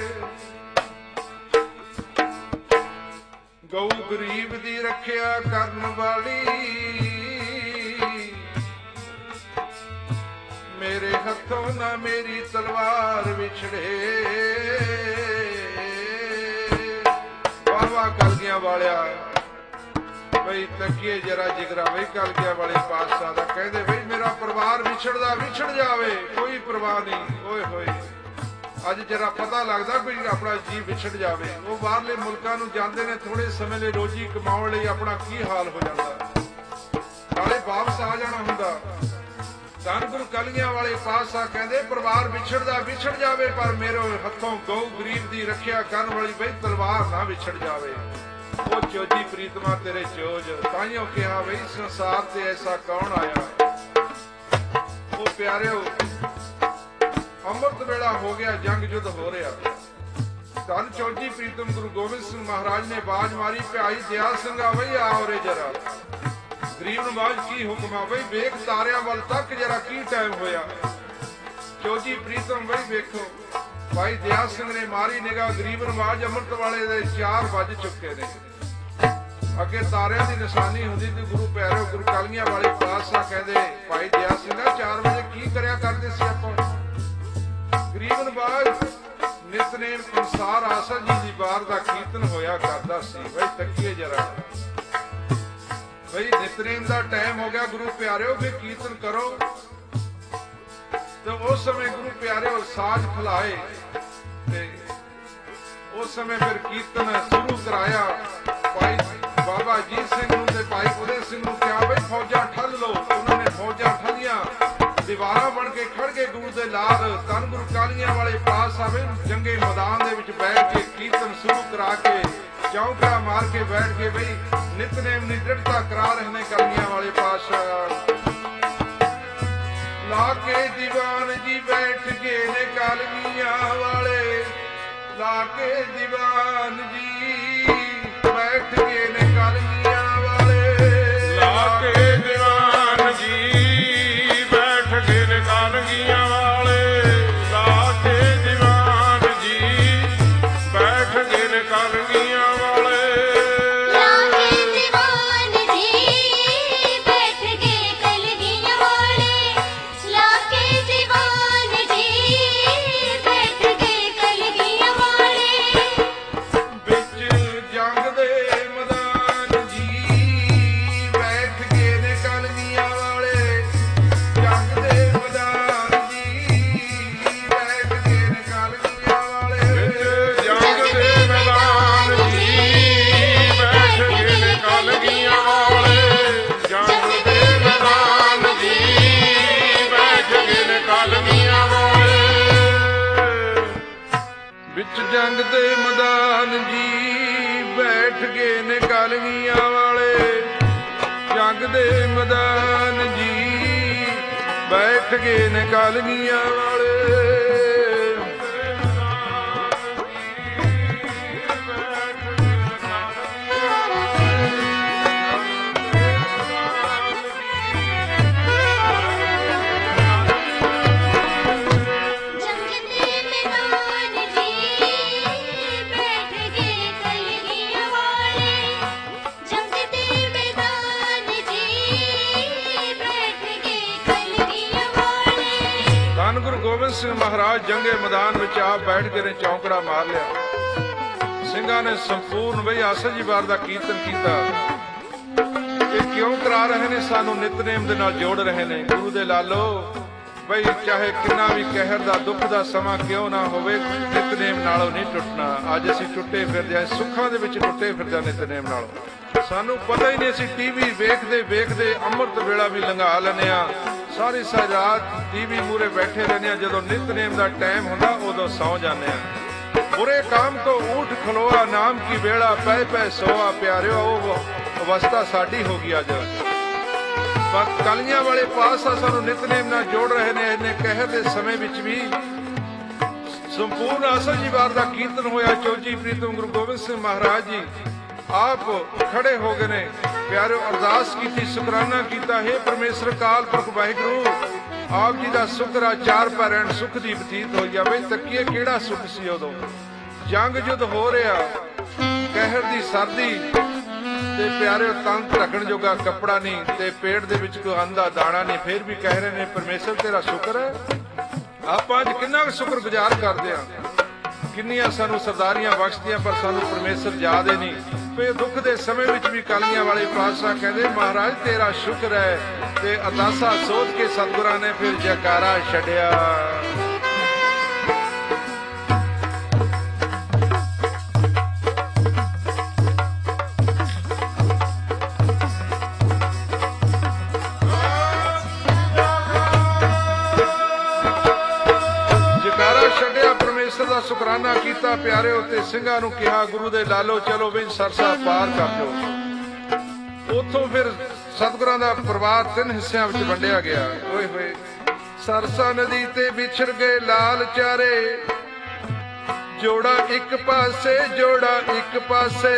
ਗਊ ਗਰੀਬ ਦੀ ਰੱਖਿਆ ਕਰਨ ਵਾਲੀ। ਮੇਰੇ ਹੱਥੋਂ ਨਾ ਮੇਰੀ ਤਲਵਾਰ ਵਿਛੜੇ। ਵਾਵਾ ਕਲਗੀਆਂ ਵਾਲਿਆ ਬਈ ਤੱਕੀਏ ਜਰਾ ਜਿਗਰਾ ਬਈ ਕਲਗੀਆਂ ਵਾਲੇ ਪਾਤਸ਼ਾਹ ਦਾ ਕਹਿੰਦੇ ਬਈ ਮੇਰਾ ਪਰਿਵਾਰ ਵਿਛੜਦਾ ਵਿਛੜ ਜਾਵੇ ਕੋਈ ਪਰਵਾਹ ਨਹੀਂ। ਓਏ ਹੋਏ ਅੱਜ ਜਰਾ ਪਤਾ ਲੱਗਦਾ ਵੀ ਆਪਣਾ ਜੀ ਵਿਛੜ ਜਾਵੇ। ਉਹ ਬਾਹਰਲੇ ਮੁਲਕਾਂ ਨੂੰ ਜਾਂਦੇ ਨੇ ਥੋੜੇ ਸਮੇਂ ਲਈ ਰੋਜੀ ਕਮਾਉਣ ਲਈ, ਆਪਣਾ ਕੀ ਹਾਲ ਹੋ ਜਾਂਦਾ। ਨਾਲੇ ਵਾਪਸ ਆ ਜਾਣਾ ਹੁੰਦਾ। ਧੰਨ ਗੁਰੂ ਕਲਗੀਆਂ ਵਾਲੇ ਪਾਤਸ਼ਾਹ ਕਹਿੰਦੇ ਪਰਿਵਾਰ ਵਿਛੜਦਾ ਵਿਛੜ ਜਾਵੇ ਪਰ ਮੇਰੇ ਹੱਥੋਂ ਗਊ ਗਰੀਬ ਦੀ ਰੱਖਿਆ ਕਰਨ ਵਾਲੀ ਬਈ ਤਲਵਾਰ ਨਾ ਵਿਛੜ ਜਾਵੇ। ਉਹ ਚੋਜੀ ਪ੍ਰੀਤਮਾ ਤੇਰੇ ਚੋਜ। ਤਾਈਓ ਕਿਹਾ ਬਈ ਸੰਸਾਰ ਤੇ ਐਸਾ ਕੌਣ ਆਇਆ। ਉਹ ਪਿਆਰਿਓ ਅੰਮ੍ਰਿਤ ਵੇਲਾ ਹੋ ਗਿਆ, ਜੰਗ ਯੁੱਧ ਹੋ ਰਿਹਾ। ਧੰਨ ਚੌਜੀ ਪ੍ਰੀਤਮ ਗੁਰੂ ਗੋਬਿੰਦ ਸਿੰਘ ਮਹਾਰਾਜ ਨੇ ਬਾਜ ਮਾਰੀ ਭਾਈ ਦਿਆਲ ਸਿੰਘਾ ਬਈ ਆਓ ਰੇ ਜਰਾ। ਗਰੀਬ ਨਵਾਜ ਕੀ ਹੁਕਮ ਆ ਬਈ ਵੇਖ ਤਾਰਿਆਂ ਵੱਲ ਤੱਕ ਜਰਾ ਕੀ ਟਾਈਮ ਹੋਇਆ। ਚੌਜੀ ਪ੍ਰੀਤਮ ਬਈ ਵੇਖੋ ਭਾਈ ਦਿਆਲ ਸਿੰਘ ਨੇ ਮਾਰੀ ਨਿਗਾਹ। ਗਰੀਬ ਨਵਾਜ ਅੰਮ੍ਰਿਤ ਵਾਲੇ ਦੇ 4 ਵੱਜ ਚੁੱਕੇ ਨੇ। ਅੱਗੇ ਤਾਰਿਆਂ ਦੀ ਨਿਸ਼ਾਨੀ ਹੁੰਦੀ ਤੇ ਗੁਰੂ ਪਿਆਰਿਓ ਗੁਰੂ ਕਲਗੀਆਂ ਵਾਲੇ ਪਾਤਸ਼ਾਹ ਕਹਿੰਦੇ ਭਾਈ ਦਿਆਲ ਸਿੰਘਾ 4 ਵਜੇ ਕੀ ਕਰਿਆ ਕਰਦੇ ਸੀ ਆਪਾਂ। ਗਰੀਬ ਨਵਾਜ ਨਿਤਨੇਮ ਅਨੁਸਾਰ ਆਸਾ ਜੀ ਦੀ ਵਾਰ ਦਾ ਕੀਰਤਨ ਹੋਇਆ ਕਰਦਾ ਸੀ। ਬਈ ਤੱਕੀਏ ਜਰਾ ਬਈ ਨਿਤਨੇਮ ਦਾ ਟਾਈਮ ਹੋ ਗਿਆ ਗੁਰੂ ਪਿਆਰਿਓ ਵੀ ਕੀਰਤਨ ਕਰੋ। ਤੇ ਉਸ ਸਮੇਂ ਗੁਰੂ ਪਿਆਰਿਓ ਸਾਜ ਖਲਾਏ ਤੇ ਉਸ ਸਮੇਂ ਫਿਰ ਕੀਰਤਨ ਸ਼ੁਰੂ ਕਰਾਇਆ। ਭਾਈ ਬਾਬਾ ਅਜੀਤ ਸਿੰਘ ਨੂੰ ਤੇ ਭਾਈ ਉਦੈ ਸਿੰਘ ਨੂੰ ਕਿਹਾ ਬਈ ਫੌਜਾਂ ਠੱਲ ਲਓ। ਉਹਨਾਂ ਨੇ ਫੌਜਾਂ ਠੱਲੀਆਂ, ਦੀਵਾਰਾਂ ਬਣ ਕੇ ਖੜ ਗਏ ਗੁਰੂ ਦੇ ਲਾਲ। ਧੰਨ ਗੁਰੂ ਕਲਗੀਆਂ ਵਾਲੇ ਪਾਤਸ਼ਾਹ ਜੰਗੇ ਮੈਦਾਨ ਦੇ ਵਿੱਚ ਬੈਠ ਕੇ ਕੀਰਤਨ ਸ਼ੁਰੂ ਕਰਾ ਕੇ ਚੌਂਕਾ ਮਾਰ ਕੇ ਬੈਠ ਕੇ ਬਈ ਨਿਤਨੇਮ ਦੀ ਦ੍ਰਿੜਤਾ ਕਰਾ ਰਹੇ ਨੇ ਕਲਗੀਆਂ ਵਾਲੇ ਪਾਤਸ਼ਾਹ। ਲਾ ਕੇ ਦੀਵਾਨ ਜੀ ਬੈਠ ਗਏ ਨੇ ਕਲਗੀਆਂ ਵਾਲੇ। ਲਾ ਕੇ ਦੀਵਾਨ ਜੀ ਬੈਠ ਗਏ ਨੇ ਕਲਗੀਆਂ ਵਾਲੇ। ਲਾ ਕੇ ਦੀਵਾਨ ਜੀ ਬੈਠ ਗਏ ਨੇ ਕਲਗੀਆਂ ਵਾਲੇ। ਲਾ ਕੇ ਦੀਵਾਨ ਜੀ ਬੈਠ ਗਏ ਨੇ ਕਲਗੀਆਂ ਵਾਲੇ। ਲਾ ਕੇ ਦੀਵਾਨ ਜੀ ਬੈਠ ਗਏ ਕਲਗੀਆਂ ਵਾਲੇ। ਲਾ ਕੇ ਦੀਵਾਨ ਜੀ ਬੈਠ ਗਏ ਕਲਗੀਆਂ ਵਾਲੇ। ਵਿੱਚ ਜੰਗ ਦੇ ਮੈਦਾਨ ਜੀ ਬੈਠ ਗਏ ਨੇ ਕਲਗੀਆਂ ਵਾਲੇ। ਜੰਗ ਦੇ ਮੈਦਾਨ ਜੀ ਬੈਠ ਗਏ ਨੇ ਕਲਗੀਆਂ ਵਾਲੇ। ਜੰਗ ਦੇ ਮੈਦਾਨ ਜੀ ਬੈਠ ਗਏ ਨੇ ਕਲਗੀਆਂ ਵਾਲੇ। ਜੰਗ ਦੇ ਮੈਦਾਨ ਜੀ ਬੈਠ ਗਏ ਨੇ ਕਲਗੀਆਂ ਵਾਲੇ। ਵਿੱਚ ਜੰਗ ਦੇ ਮੈਦਾਨ ਜੀ ਬੈਠ ਗਏ ਨੇ ਕਲਗੀਆਂ ਵਾਲੇ। ਜੰਗ ਦੇ ਮੈਦਾਨ ਜੀ ਬੈਠ ਗਏ ਨੇ ਕਲਗੀਆਂ ਵਾਲੇ। ਜੰਗ ਦੇ ਸਿੰਘ ਮਹਾਰਾਜ ਜੰਗੇ ਮੈਦਾਨ ਵਿੱਚ ਆਪ ਬੈਠ ਕੇ ਨੇ ਚੌਂਕੜਾ ਮਾਰ ਲਿਆ। ਸਿੰਘਾਂ ਨੇ ਸੰਪੂਰਨ ਬਈ ਆਸਾ ਜੀ ਵਾਰ ਦਾ ਕੀਰਤਨ ਕੀਤਾ। ਇਹ ਕਿਉਂ ਕਰਾ ਰਹੇ ਨੇ? ਸਾਨੂੰ ਨਿਤਨੇਮ ਦੇ ਨਾਲ ਜੋੜ ਰਹੇ ਨੇ। ਗੁਰੂ ਦੇ ਲਾਲੋ ਬਈ ਚਾਹੇ ਕਿੰਨਾ ਵੀ ਕਹਿਰ ਦਾ ਦੁੱਖ ਦਾ ਸਮਾਂ ਕਿਉਂ ਨਾ ਹੋਵੇ, ਨਿਤਨੇਮ ਨਾਲੋਂ ਨਹੀਂ ਟੁੱਟਣਾ। ਅੱਜ ਅਸੀਂ ਟੁੱਟੇ ਫਿਰਦੇ ਆਂ, ਸੁੱਖਾਂ ਦੇ ਵਿੱਚ ਟੁੱਟੇ ਫਿਰਦੇ ਆਂ ਨਿਤਨੇਮ ਨਾਲੋਂ। ਸਾਨੂੰ ਪਤਾ ਹੀ ਨਹੀਂ, ਅਸੀਂ ਟੀਵੀ ਵੇਖਦੇ ਵੇਖਦੇ ਅੰਮ੍ਰਿਤ ਵੇਲਾ ਵੀ ਲੰਘਾ ਲੈਂਦੇ ਆ। ਸਾਰੀ ਰਾਤ ਟੀਵੀ ਮੂਹਰੇ ਬੈਠੇ ਰਹਿੰਦੇ ਆ। ਜਦੋਂ ਨਿਤਨੇਮ ਦਾ ਟਾਈਮ ਹੁੰਦਾ ਉਦੋਂ ਸੌ ਜਾਂਦੇ ਆ। ਬੁਰੇ ਕੰਮ ਤੋਂ ਉੱਠ ਖਲੋਆ, ਨਾਮ ਕੀ ਵੇਲਾ ਪੈ ਪੈ ਸੋਆ। ਪਿਆਰਿਓ, ਉਹ ਅਵਸਥਾ ਸਾਡੀ ਹੋ ਗਈ ਅੱਜ। ਪਰ ਕਲੀਆਂ ਵਾਲੇ ਪਾਤਸ਼ਾਹ ਸਾਨੂੰ ਨਿਤਨੇਮ ਨਾਲ ਜੋੜ ਰਹੇ ਨੇ। ਇਹਨੇ ਕਹਿਰ ਦੇ ਸਮੇਂ ਵਿੱਚ ਵੀ ਸੰਪੂਰਨ ਆਸਾ ਜੀ ਵਾਰ ਦਾ ਕੀਰਤਨ ਹੋਇਆ। ਚੌਜੀ ਪ੍ਰੀਤਮ ਗੁਰੂ ਗੋਬਿੰਦ ਸਿੰਘ ਮਹਾਰਾਜ ਜੀ ਆਪ ਖੜੇ ਹੋ ਗਏ ਨੇ। ਪਿਆਰਿਓ, ਅਰਦਾਸ ਕੀਤੀ, ਸ਼ੁਕਰਾਨਾ ਕੀਤਾ। ਹੇ ਪਰਮੇਸ਼ਰ ਅਕਾਲ ਪੁਰਖ ਵਾਹਿਗੁਰੂ, ਆਪ ਜੀ ਦਾ ਸ਼ੁਕਰ ਆ। ਚਾਰ ਪੈਰਣ ਸੁਖ ਦੀ ਬਤੀਤ ਹੋਈ ਆ। ਬਈ ਤੱਕੀਏ ਕਿਹੜਾ ਸੁਖ ਸੀ ਉਦੋਂ। ਜੰਗ ਯੁੱਧ ਹੋ ਰਿਹਾ, ਕਹਿਰ ਦੀ ਸਰਦੀ ਤੇ ਪਿਆਰਿਓ ਤਨ ਢੱਕਣ ਜੋਗਾ ਕੱਪੜਾ ਨਹੀਂ ਤੇ ਪੇਟ ਦੇ ਵਿੱਚ ਕੋਈ ਅੰਨ ਦਾ ਦਾਣਾ ਨਹੀਂ। ਫਿਰ ਵੀ ਕਹਿ ਰਹੇ ਨੇ ਪਰਮੇਸ਼ਰ ਤੇਰਾ ਸ਼ੁਕਰ ਹੈ। ਆਪਾਂ ਅੱਜ ਕਿੰਨਾ ਕੁ ਸ਼ੁਕਰ ਗੁਜ਼ਾਰ ਕਰਦੇ ਆ। ਕਿੰਨੀਆਂ ਸਾਨੂੰ ਸਰਦਾਰੀਆਂ ਬਖਸ਼ਦੀਆਂ, ਪਰ ਸਾਨੂੰ ਪਰਮੇਸ਼ਰ ਯਾਦ ਹੀ ਨਹੀਂ। ਤੇ ਦੁੱਖ ਦੇ ਸਮੇਂ ਵਿੱਚ ਵੀ ਕਾਲੀਆਂ ਵਾਲੇ ਪਾਤਸ਼ਾਹ ਕਹਿੰਦੇ ਮਹਾਰਾਜ ਤੇਰਾ ਸ਼ੁਕਰ ਹੈ। ਤੇ ਅਰਦਾਸਾ ਸੋਚ ਕੇ ਸਤਿਗੁਰਾਂ ਨੇ ਫਿਰ ਜੈਕਾਰਾ ਛੱਡਿਆ। ਦਾ ਸ਼ੁਕਰਾਨਾ ਕੀਤਾ। ਪਿਆਰਿਓ, ਤੇ ਸਿੰਘਾਂ ਨੂੰ ਕਿਹਾ ਗੁਰੂ ਦੇ ਲਾਲੋ ਚਲੋ ਵੀ ਸਰਸਾ ਪਾਰ ਕਰ ਜਾਓ। ਉੱਥੋਂ ਫਿਰ ਸਤਿਗੁਰਾਂ ਦਾ ਪਰਿਵਾਰ ਤਿੰਨ ਹਿੱਸਿਆਂ ਵਿੱਚ ਵੰਡਿਆ ਗਿਆ। ਓਏ ਹੋਏ, ਸਰਸਾ ਨਦੀ ਤੇ ਵਿਛੜ ਗਏ ਲਾਲ ਚਾਰੇ। ਜੋੜਾ ਇੱਕ ਪਾਸੇ, ਜੋੜਾ ਇੱਕ ਪਾਸੇ।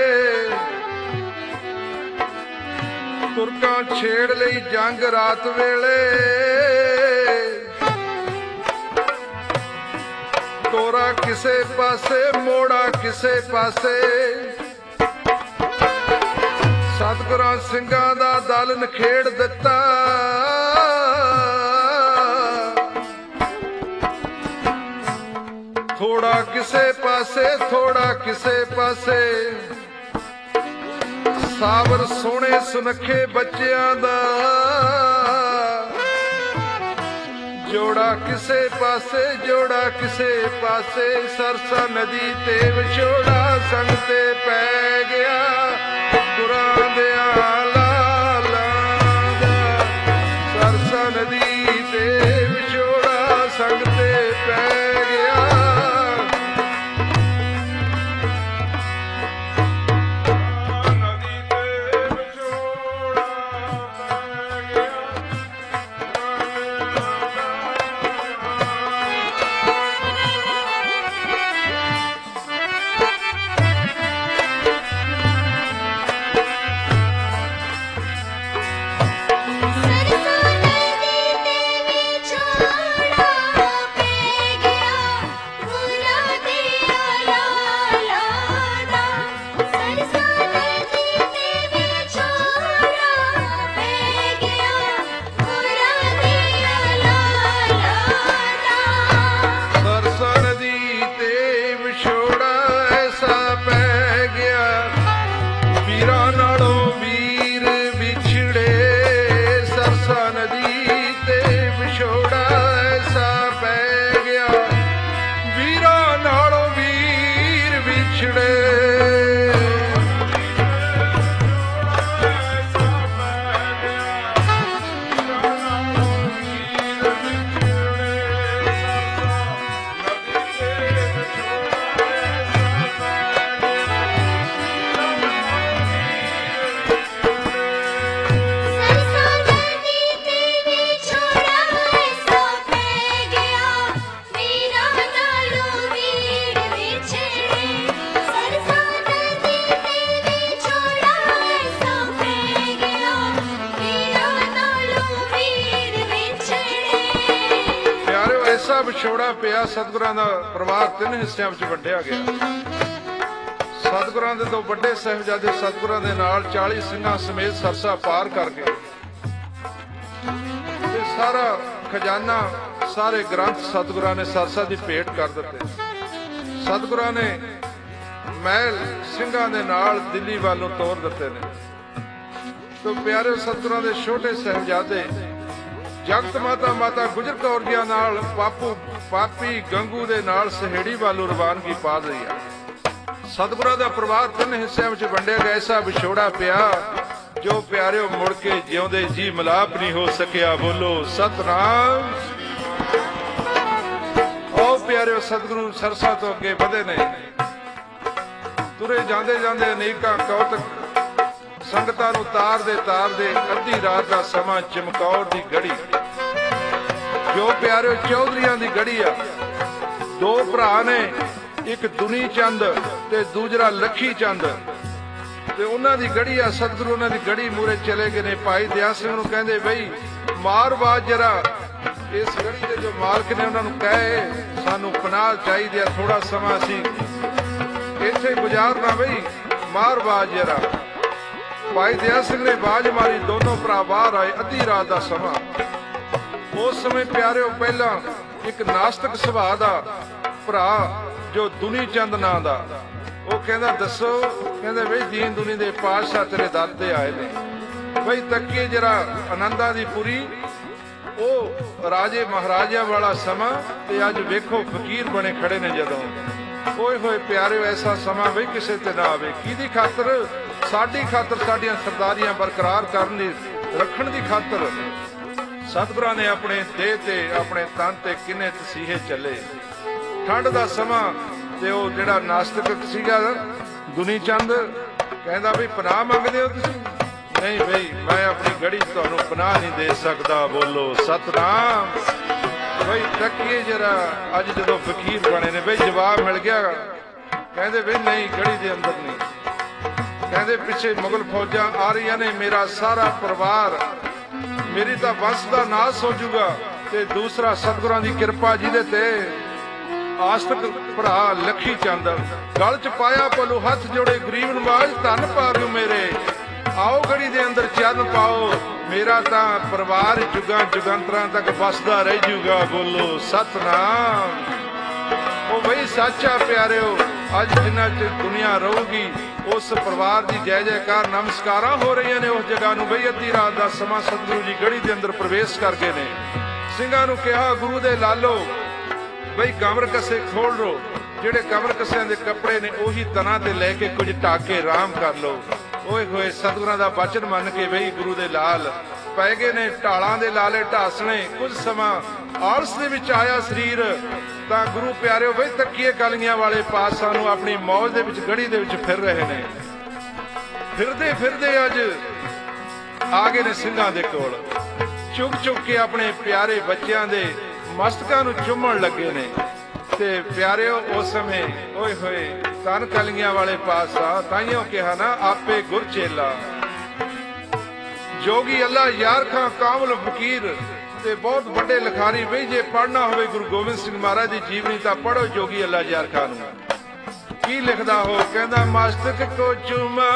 ਤੁਰਕਾਂ ਛੇੜ ਲਈ ਜੰਗ ਰਾਤ ਵੇਲੇ। ਤੋਰਾ ਕਿਸੇ ਪਾਸੇ, ਮੋੜਾ ਕਿਸੇ ਪਾਸੇ। ਸਤਿਗੁਰਾਂ ਸਿੰਘਾਂ ਦਾ ਦਲ ਨਖੇੜ ਦਿੱਤਾ। ਥੋੜਾ ਕਿਸੇ ਪਾਸੇ, ਥੋੜਾ ਕਿਸੇ ਪਾਸੇ। ਸਾਬਰ ਸੋਹਣੇ ਸੁਨੱਖੇ ਬੱਚਿਆਂ ਦਾ। ਜੋੜਾ ਕਿਸੇ ਪਾਸੇ, ਜੋੜਾ ਕਿਸੇ ਪਾਸੇ। ਸਰਸਾ ਨਦੀ ਤੇ ਵਿਛੋੜਾ ਸੰਗ ਤੇ ਪੈ ਗਿਆ। ਗੁਰਾਂ ਦੇ ਲਾਲਾਂ ਦਾ। ਸਰਸਾ ਨਦੀ ਤੇ ਵਿਛੋੜਾ ਸੰਗ ਤੇ ਪੈ ਗਿਆ। ਵਿਛੋੜਾ ਪਿਆ। ਸਤਿਗੁਰਾਂ ਦਾ ਪਰਿਵਾਰ ਤਿੰਨ ਹਿੱਸਿਆਂ ਵਿੱਚ ਵੰਡਿਆ ਗਿਆ। ਸਤਿਗੁਰਾਂ ਦੇ ਦੋ ਵੱਡੇ ਸਾਹਿਬਜ਼ਾਦੇ ਸਤਿਗੁਰਾਂ ਦੇ ਨਾਲ 40 ਸਿੰਘਾਂ ਸਮੇਤ ਸਰਸਾ ਪਾਰ ਕਰ ਗਏ ਤੇ ਸਾਰਾ ਖਜ਼ਾਨਾ ਸਾਰੇ ਗ੍ਰੰਥ ਸਤਿਗੁਰਾਂ ਨੇ ਸਰਸਾ ਦੀ ਭੇਟ ਕਰ ਦਿੱਤੇ। ਸਤਿਗੁਰਾਂ ਨੇ ਮਹਿਲ ਸਿੰਘਾਂ ਦੇ ਨਾਲ ਦਿੱਲੀ ਵੱਲੋਂ ਤੋਰ ਦਿੱਤੇ ਨੇ। ਤੋ ਪਿਆਰੇ ਸਤਿਗੁਰਾਂ ਦੇ ਛੋਟੇ ਸਾਹਿਬਜ਼ਾਦੇ ਜਗਤ ਮਾਤਾ ਗੁਜਰ ਕੌਰ ਜੀ ਨਾਲ ਪਾਪੀ ਗੰਗੂ ਦੇ ਨਾਲ ਸਹੇੜੀ ਵੱਲੋਂ ਰਵਾਨਗੀ ਪਾ ਰਹੀ ਆ। ਸਤਿਗੁਰਾਂ ਦਾ ਪਰਿਵਾਰ 3 ਹਿੱਸਿਆਂ ਵਿੱਚ ਵੰਡਿਆ ਗਿਆ। ਐਸਾ ਵਿਛੋੜਾ ਪਿਆ ਜੋ ਪਿਆਰਿਓ ਮੁੜ ਕੇ ਜਿਉਂਦੇ ਜੀ ਮਿਲਾਪ ਨਹੀਂ ਹੋ ਸਕਿਆ। ਬੋਲੋ ਸਤਿਨਾਮ। ਉਹ ਪਿਆਰਿਓ ਸਤਿਗੁਰੂ ਸਰਸਾ ਤੋਂ ਅੱਗੇ ਵਧੇ ਨੇ। ਤੁਰੇ ਜਾਂਦੇ ਜਾਂਦੇ ਅਨੇਕਾਂ ਕੌਤਕ ਸੰਗਤਾਂ ਨੂੰ ਤਾਰਦੇ ਅੱਧੀ ਰਾਤ ਦਾ ਸਮਾਂ ਚਮਕੌਰ ਦੀ ਗੜੀ, ਜੋ ਪਿਆਰਿਓ ਚੌਧਰੀਆਂ ਦੀ ਗੜੀ ਆ। 2 ਭਰਾ ਨੇ, ਇੱਕ ਦੁਨੀ ਚੰਦ ਤੇ ਦੂਜਰਾ ਲੱਖੀ ਚੰਦ, ਤੇ ਉਹਨਾਂ ਦੀ ਗੜੀ ਆ। ਸਤਿਗੁਰੂ ਉਹਨਾਂ ਦੀ ਗੜੀ ਮੂਰੇ ਚਲੇ ਗਏ ਨੇ। ਭਾਈ ਦਇਆ ਸਿੰਘ ਨੂੰ ਕਹਿੰਦੇ ਬਈ ਮਾਰ ਬਾਜ ਜਰਾ, ਇਸ ਗੜੀ ਦੇ ਜੋ ਮਾਲਕ ਨੇ ਉਹਨਾਂ ਨੂੰ ਕਹੇ ਸਾਨੂੰ ਪਨਾਹ ਚਾਹੀਦੀ ਆ, ਥੋੜਾ ਸਮਾਂ ਸੀ ਇੱਥੇ ਗੁਜ਼ਾਰਨਾ, ਬਈ ਮਾਰ ਬਾਜ ਜਰਾ। ਭਾਈ ਦਇਆ ਸਿੰਘ ਨੇ ਬਾਜ ਮਾਰੀ, ਦੋਨੋਂ ਭਰਾ ਬਾਹਰ ਆਏ। ਅੱਧੀ ਰਾਤ ਦਾ ਸਮਾਂ। ਉਸ ਸਮੇਂ ਪਿਆਰਿਓ ਪਹਿਲਾਂ ਇੱਕ ਨਾਸਤਕ ਸੁਭਾਅ ਦਾ ਭਰਾ ਜੋ ਦੁਨੀ ਚੰਦ ਨਾਂ ਦਾ, ਉਹ ਕਹਿੰਦਾ ਦੱਸੋ, ਕਹਿੰਦੇ ਬਈ ਦੀਨ ਦੁਨੀ ਦੇ ਪਾਤਸ਼ਾਹ ਤੇਰੇ ਦਰ ਤੇ ਆਏ ਨੇ, ਬਈ ਤੱਕੀਏ ਜਰਾ ਆਨੰਦਾਂ ਦੀ ਪੁਰੀ। ਉਹ ਰਾਜੇ ਮਹਾਰਾਜਿਆਂ ਵਾਲਾ ਸਮਾਂ, ਤੇ ਅੱਜ ਵੇਖੋ ਫਕੀਰ ਬਣੇ ਖੜੇ ਨੇ। ਜਦੋਂ ਓਏ ਹੋਏ ਪਿਆਰਿਓ ਐਸਾ ਸਮਾਂ ਬਈ ਕਿਸੇ ਤੇ ਨਾ ਆਵੇ। ਕਿਹਦੀ ਖਾਤਰ? ਸਾਡੀ ਖਾਤਰ, ਸਾਡੀਆਂ ਸਰਦਾਰੀਆਂ ਬਰਕਰਾਰ ਕਰਨ ਦੀ, ਰੱਖਣ ਦੀ ਖਾਤਰ ਸਤਿਗੁਰਾਂ ਨੇ ਆਪਣੇ ਦੇਹ ਤੇ ਆਪਣੇ ਤਨ ਤੇ ਕਿੰਨੇ ਤਸੀਹੇ ਚੱਲੇ। ਠੰਡ ਦਾ ਸਮਾਂ, ਤੇ ਉਹ ਜਿਹੜਾ ਨਾਸਤਕ ਸੀਗਾ ਦੁਨੀ ਚੰਦ ਕਹਿੰਦਾ ਵੀ ਪਨਾਹ ਮੰਗਦੇ ਹੋ ਤੁਸੀਂ? ਨਹੀਂ ਬਈ ਮੈਂ ਆਪਣੀ ਗੜੀ ਤੁਹਾਨੂੰ ਪਨਾਹ ਨਹੀਂ ਦੇ ਸਕਦਾ। ਬੋਲੋ ਸਤਨਾਮ। ਬਈ ਤੱਕੀਏ ਜਰਾ, ਅੱਜ ਜਦੋਂ ਫਕੀਰ ਬਣੇ ਨੇ ਬਈ ਜਵਾਬ ਮਿਲ ਗਿਆ। ਕਹਿੰਦੇ ਬਈ ਨਹੀਂ ਗੜੀ ਦੇ ਅੰਦਰ ਨਹੀਂ। ਕਹਿੰਦੇ ਪਿੱਛੇ ਮੁਗਲ ਫੌਜਾਂ ਆ ਰਹੀਆਂ ਨੇ, ਮੇਰਾ ਸਾਰਾ ਪਰਿਵਾਰ, ਮੇਰੀ ਤਾਂ ਵੰਸ਼ ਦਾ ਨਾਸ ਹੋ ਜਾਊਗਾ। ਤੇ ਦੂਸਰਾ ਸਤਿਗੁਰਾਂ ਦੀ ਕਿਰਪਾ ਜਿਹਦੇ ਤੇ ਆਸਤਕ ਭਰਾ ਲੱਖੀ ਚੰਦ, ਗਲ ਚ ਪਾਇਆ ਪਲੂ ਹੱਥ ਜੋੜੇ ਗਰੀਬ ਨਵਾਜ, ਧੰਨ ਪਾਰਿਓ ਮੇਰੇ, ਆਓ ਗੜੀ ਦੇ ਅੰਦਰ ਚਰਨ ਪਾਓ, ਮੇਰਾ ਤਾਂ ਪਰਿਵਾਰ ਜੁਗਾਂ ਜੁਗੰਤਰਾਂ ਤੱਕ ਬਸਦਾ ਰਹਿ ਜੂਗਾ। ਬੋਲੋ ਸਤਨਾਮ। ਉਹ ਬਈ ਸੱਚਾ ਪਿਆਰਿਓ, ਅੱਜ ਜਿੰਨਾ ਚ ਦੁਨੀਆ ਰਹੂਗੀ ਉਸ ਪਰਿਵਾਰ ਦੀ ਜੈ ਜੈਕਾਰ, ਨਮਸਕਾਰਾਂ ਹੋ ਰਹੀਆਂ ਨੇ ਉਸ ਜਗ੍ਹਾ ਨੂੰ। ਬਈ ਅੱਧੀ ਰਾਤ ਦਾ ਸਮਾਂ ਸਤਿਗੁਰੂ ਜੀ ਗੜੀ ਦੇ ਅੰਦਰ ਪ੍ਰਵੇਸ਼ ਕਰ ਗਏ ਨੇ। ਸਿੰਘਾਂ ਨੂੰ ਕਿਹਾ ਗੁਰੂ ਦੇ ਲਾਲੋ ਬਈ ਕਮਰ ਕੱਸੇ ਖੋਲ ਲੋ, ਜਿਹੜੇ ਕਮਰ ਕੱਸਿਆਂ ਦੇ ਕੱਪੜੇ ਨੇ ਉਹੀ ਤਨਾਂ ਤੇ ਲੈ ਕੇ ਕੁਝ ਟਾਕੇ ਆਰਾਮ ਕਰ ਲੋ। ਓਏ ਹੋਏ ਸਤਿਗੁਰਾਂ ਦਾ ਬਚਨ ਮੰਨ ਕੇ ਬਈ ਗੁਰੂ ਦੇ ਲਾਲ ਪੈ ਗਏ ਨੇ। ਢਾਲਾਂ ਦੇ ਲਾਲੇ ਢਾਸਣੇ, ਕੁਝ ਸਮਾਂ ਆਲਸ ਦੇ ਵਿੱਚ ਆਇਆ ਸਰੀਰ, ਤਾਂ ਗੁਰੂ ਪਿਆਰਿਓ ਬਈ ਤੱਕੀਏ ਕਲਗੀਆਂ ਵਾਲੇ ਪਾਤਸ਼ਾਹ ਨੂੰ ਆਪਣੀ ਮੌਜ ਦੇ ਵਿੱਚ ਗੜੀ ਦੇ ਵਿੱਚ ਫਿਰ ਰਹੇ ਨੇ। ਫਿਰਦੇ ਫਿਰਦੇ ਅੱਜ ਆ ਗਏ ਨੇ ਸਿੰਘਾਂ ਦੇ ਕੋਲ। ਚੁੱਕ ਕੇ ਆਪਣੇ ਪਿਆਰੇ ਬੱਚਿਆਂ ਦੇ ਮਸਤਕਾਂ ਨੂੰ ਚੁੰਮਣ ਲੱਗੇ ਨੇ। ਤੇ ਪਿਆਰਿਓ ਉਸ ਸਮੇਂ ਓਏ ਹੋਏ ਤਨ ਕਲਗੀਆਂ ਵਾਲੇ ਪਾਤਸ਼ਾਹ, ਤਾਈਓ ਕਿਹਾ ਨਾ ਆਪੇ ਗੁਰ ਚੇਲਾ, ਜੋਗੀ ਅੱਲਾ ਯਾਰ ਖਾਂ ਕਾਮਲ ਫਕੀਰ, ਤੇ ਬਹੁਤ ਵੱਡੇ ਲਿਖਾਰੀ। ਬਈ ਜੇ ਪੜ੍ਹਨਾ ਹੋਵੇ ਗੁਰੂ ਗੋਬਿੰਦ ਸਿੰਘ ਮਹਾਰਾਜ ਦੀ ਜੀਵਨੀ ਤਾਂ ਪੜ੍ਹੋ ਜੋਗੀ ਅੱਲਾ ਯਾਰ ਖਾਂ ਨੂੰ। ਕੀ ਲਿਖਦਾ ਹੋ? ਕਹਿੰਦਾ ਮਸਤਕ ਕੋ ਚੁਮਾ,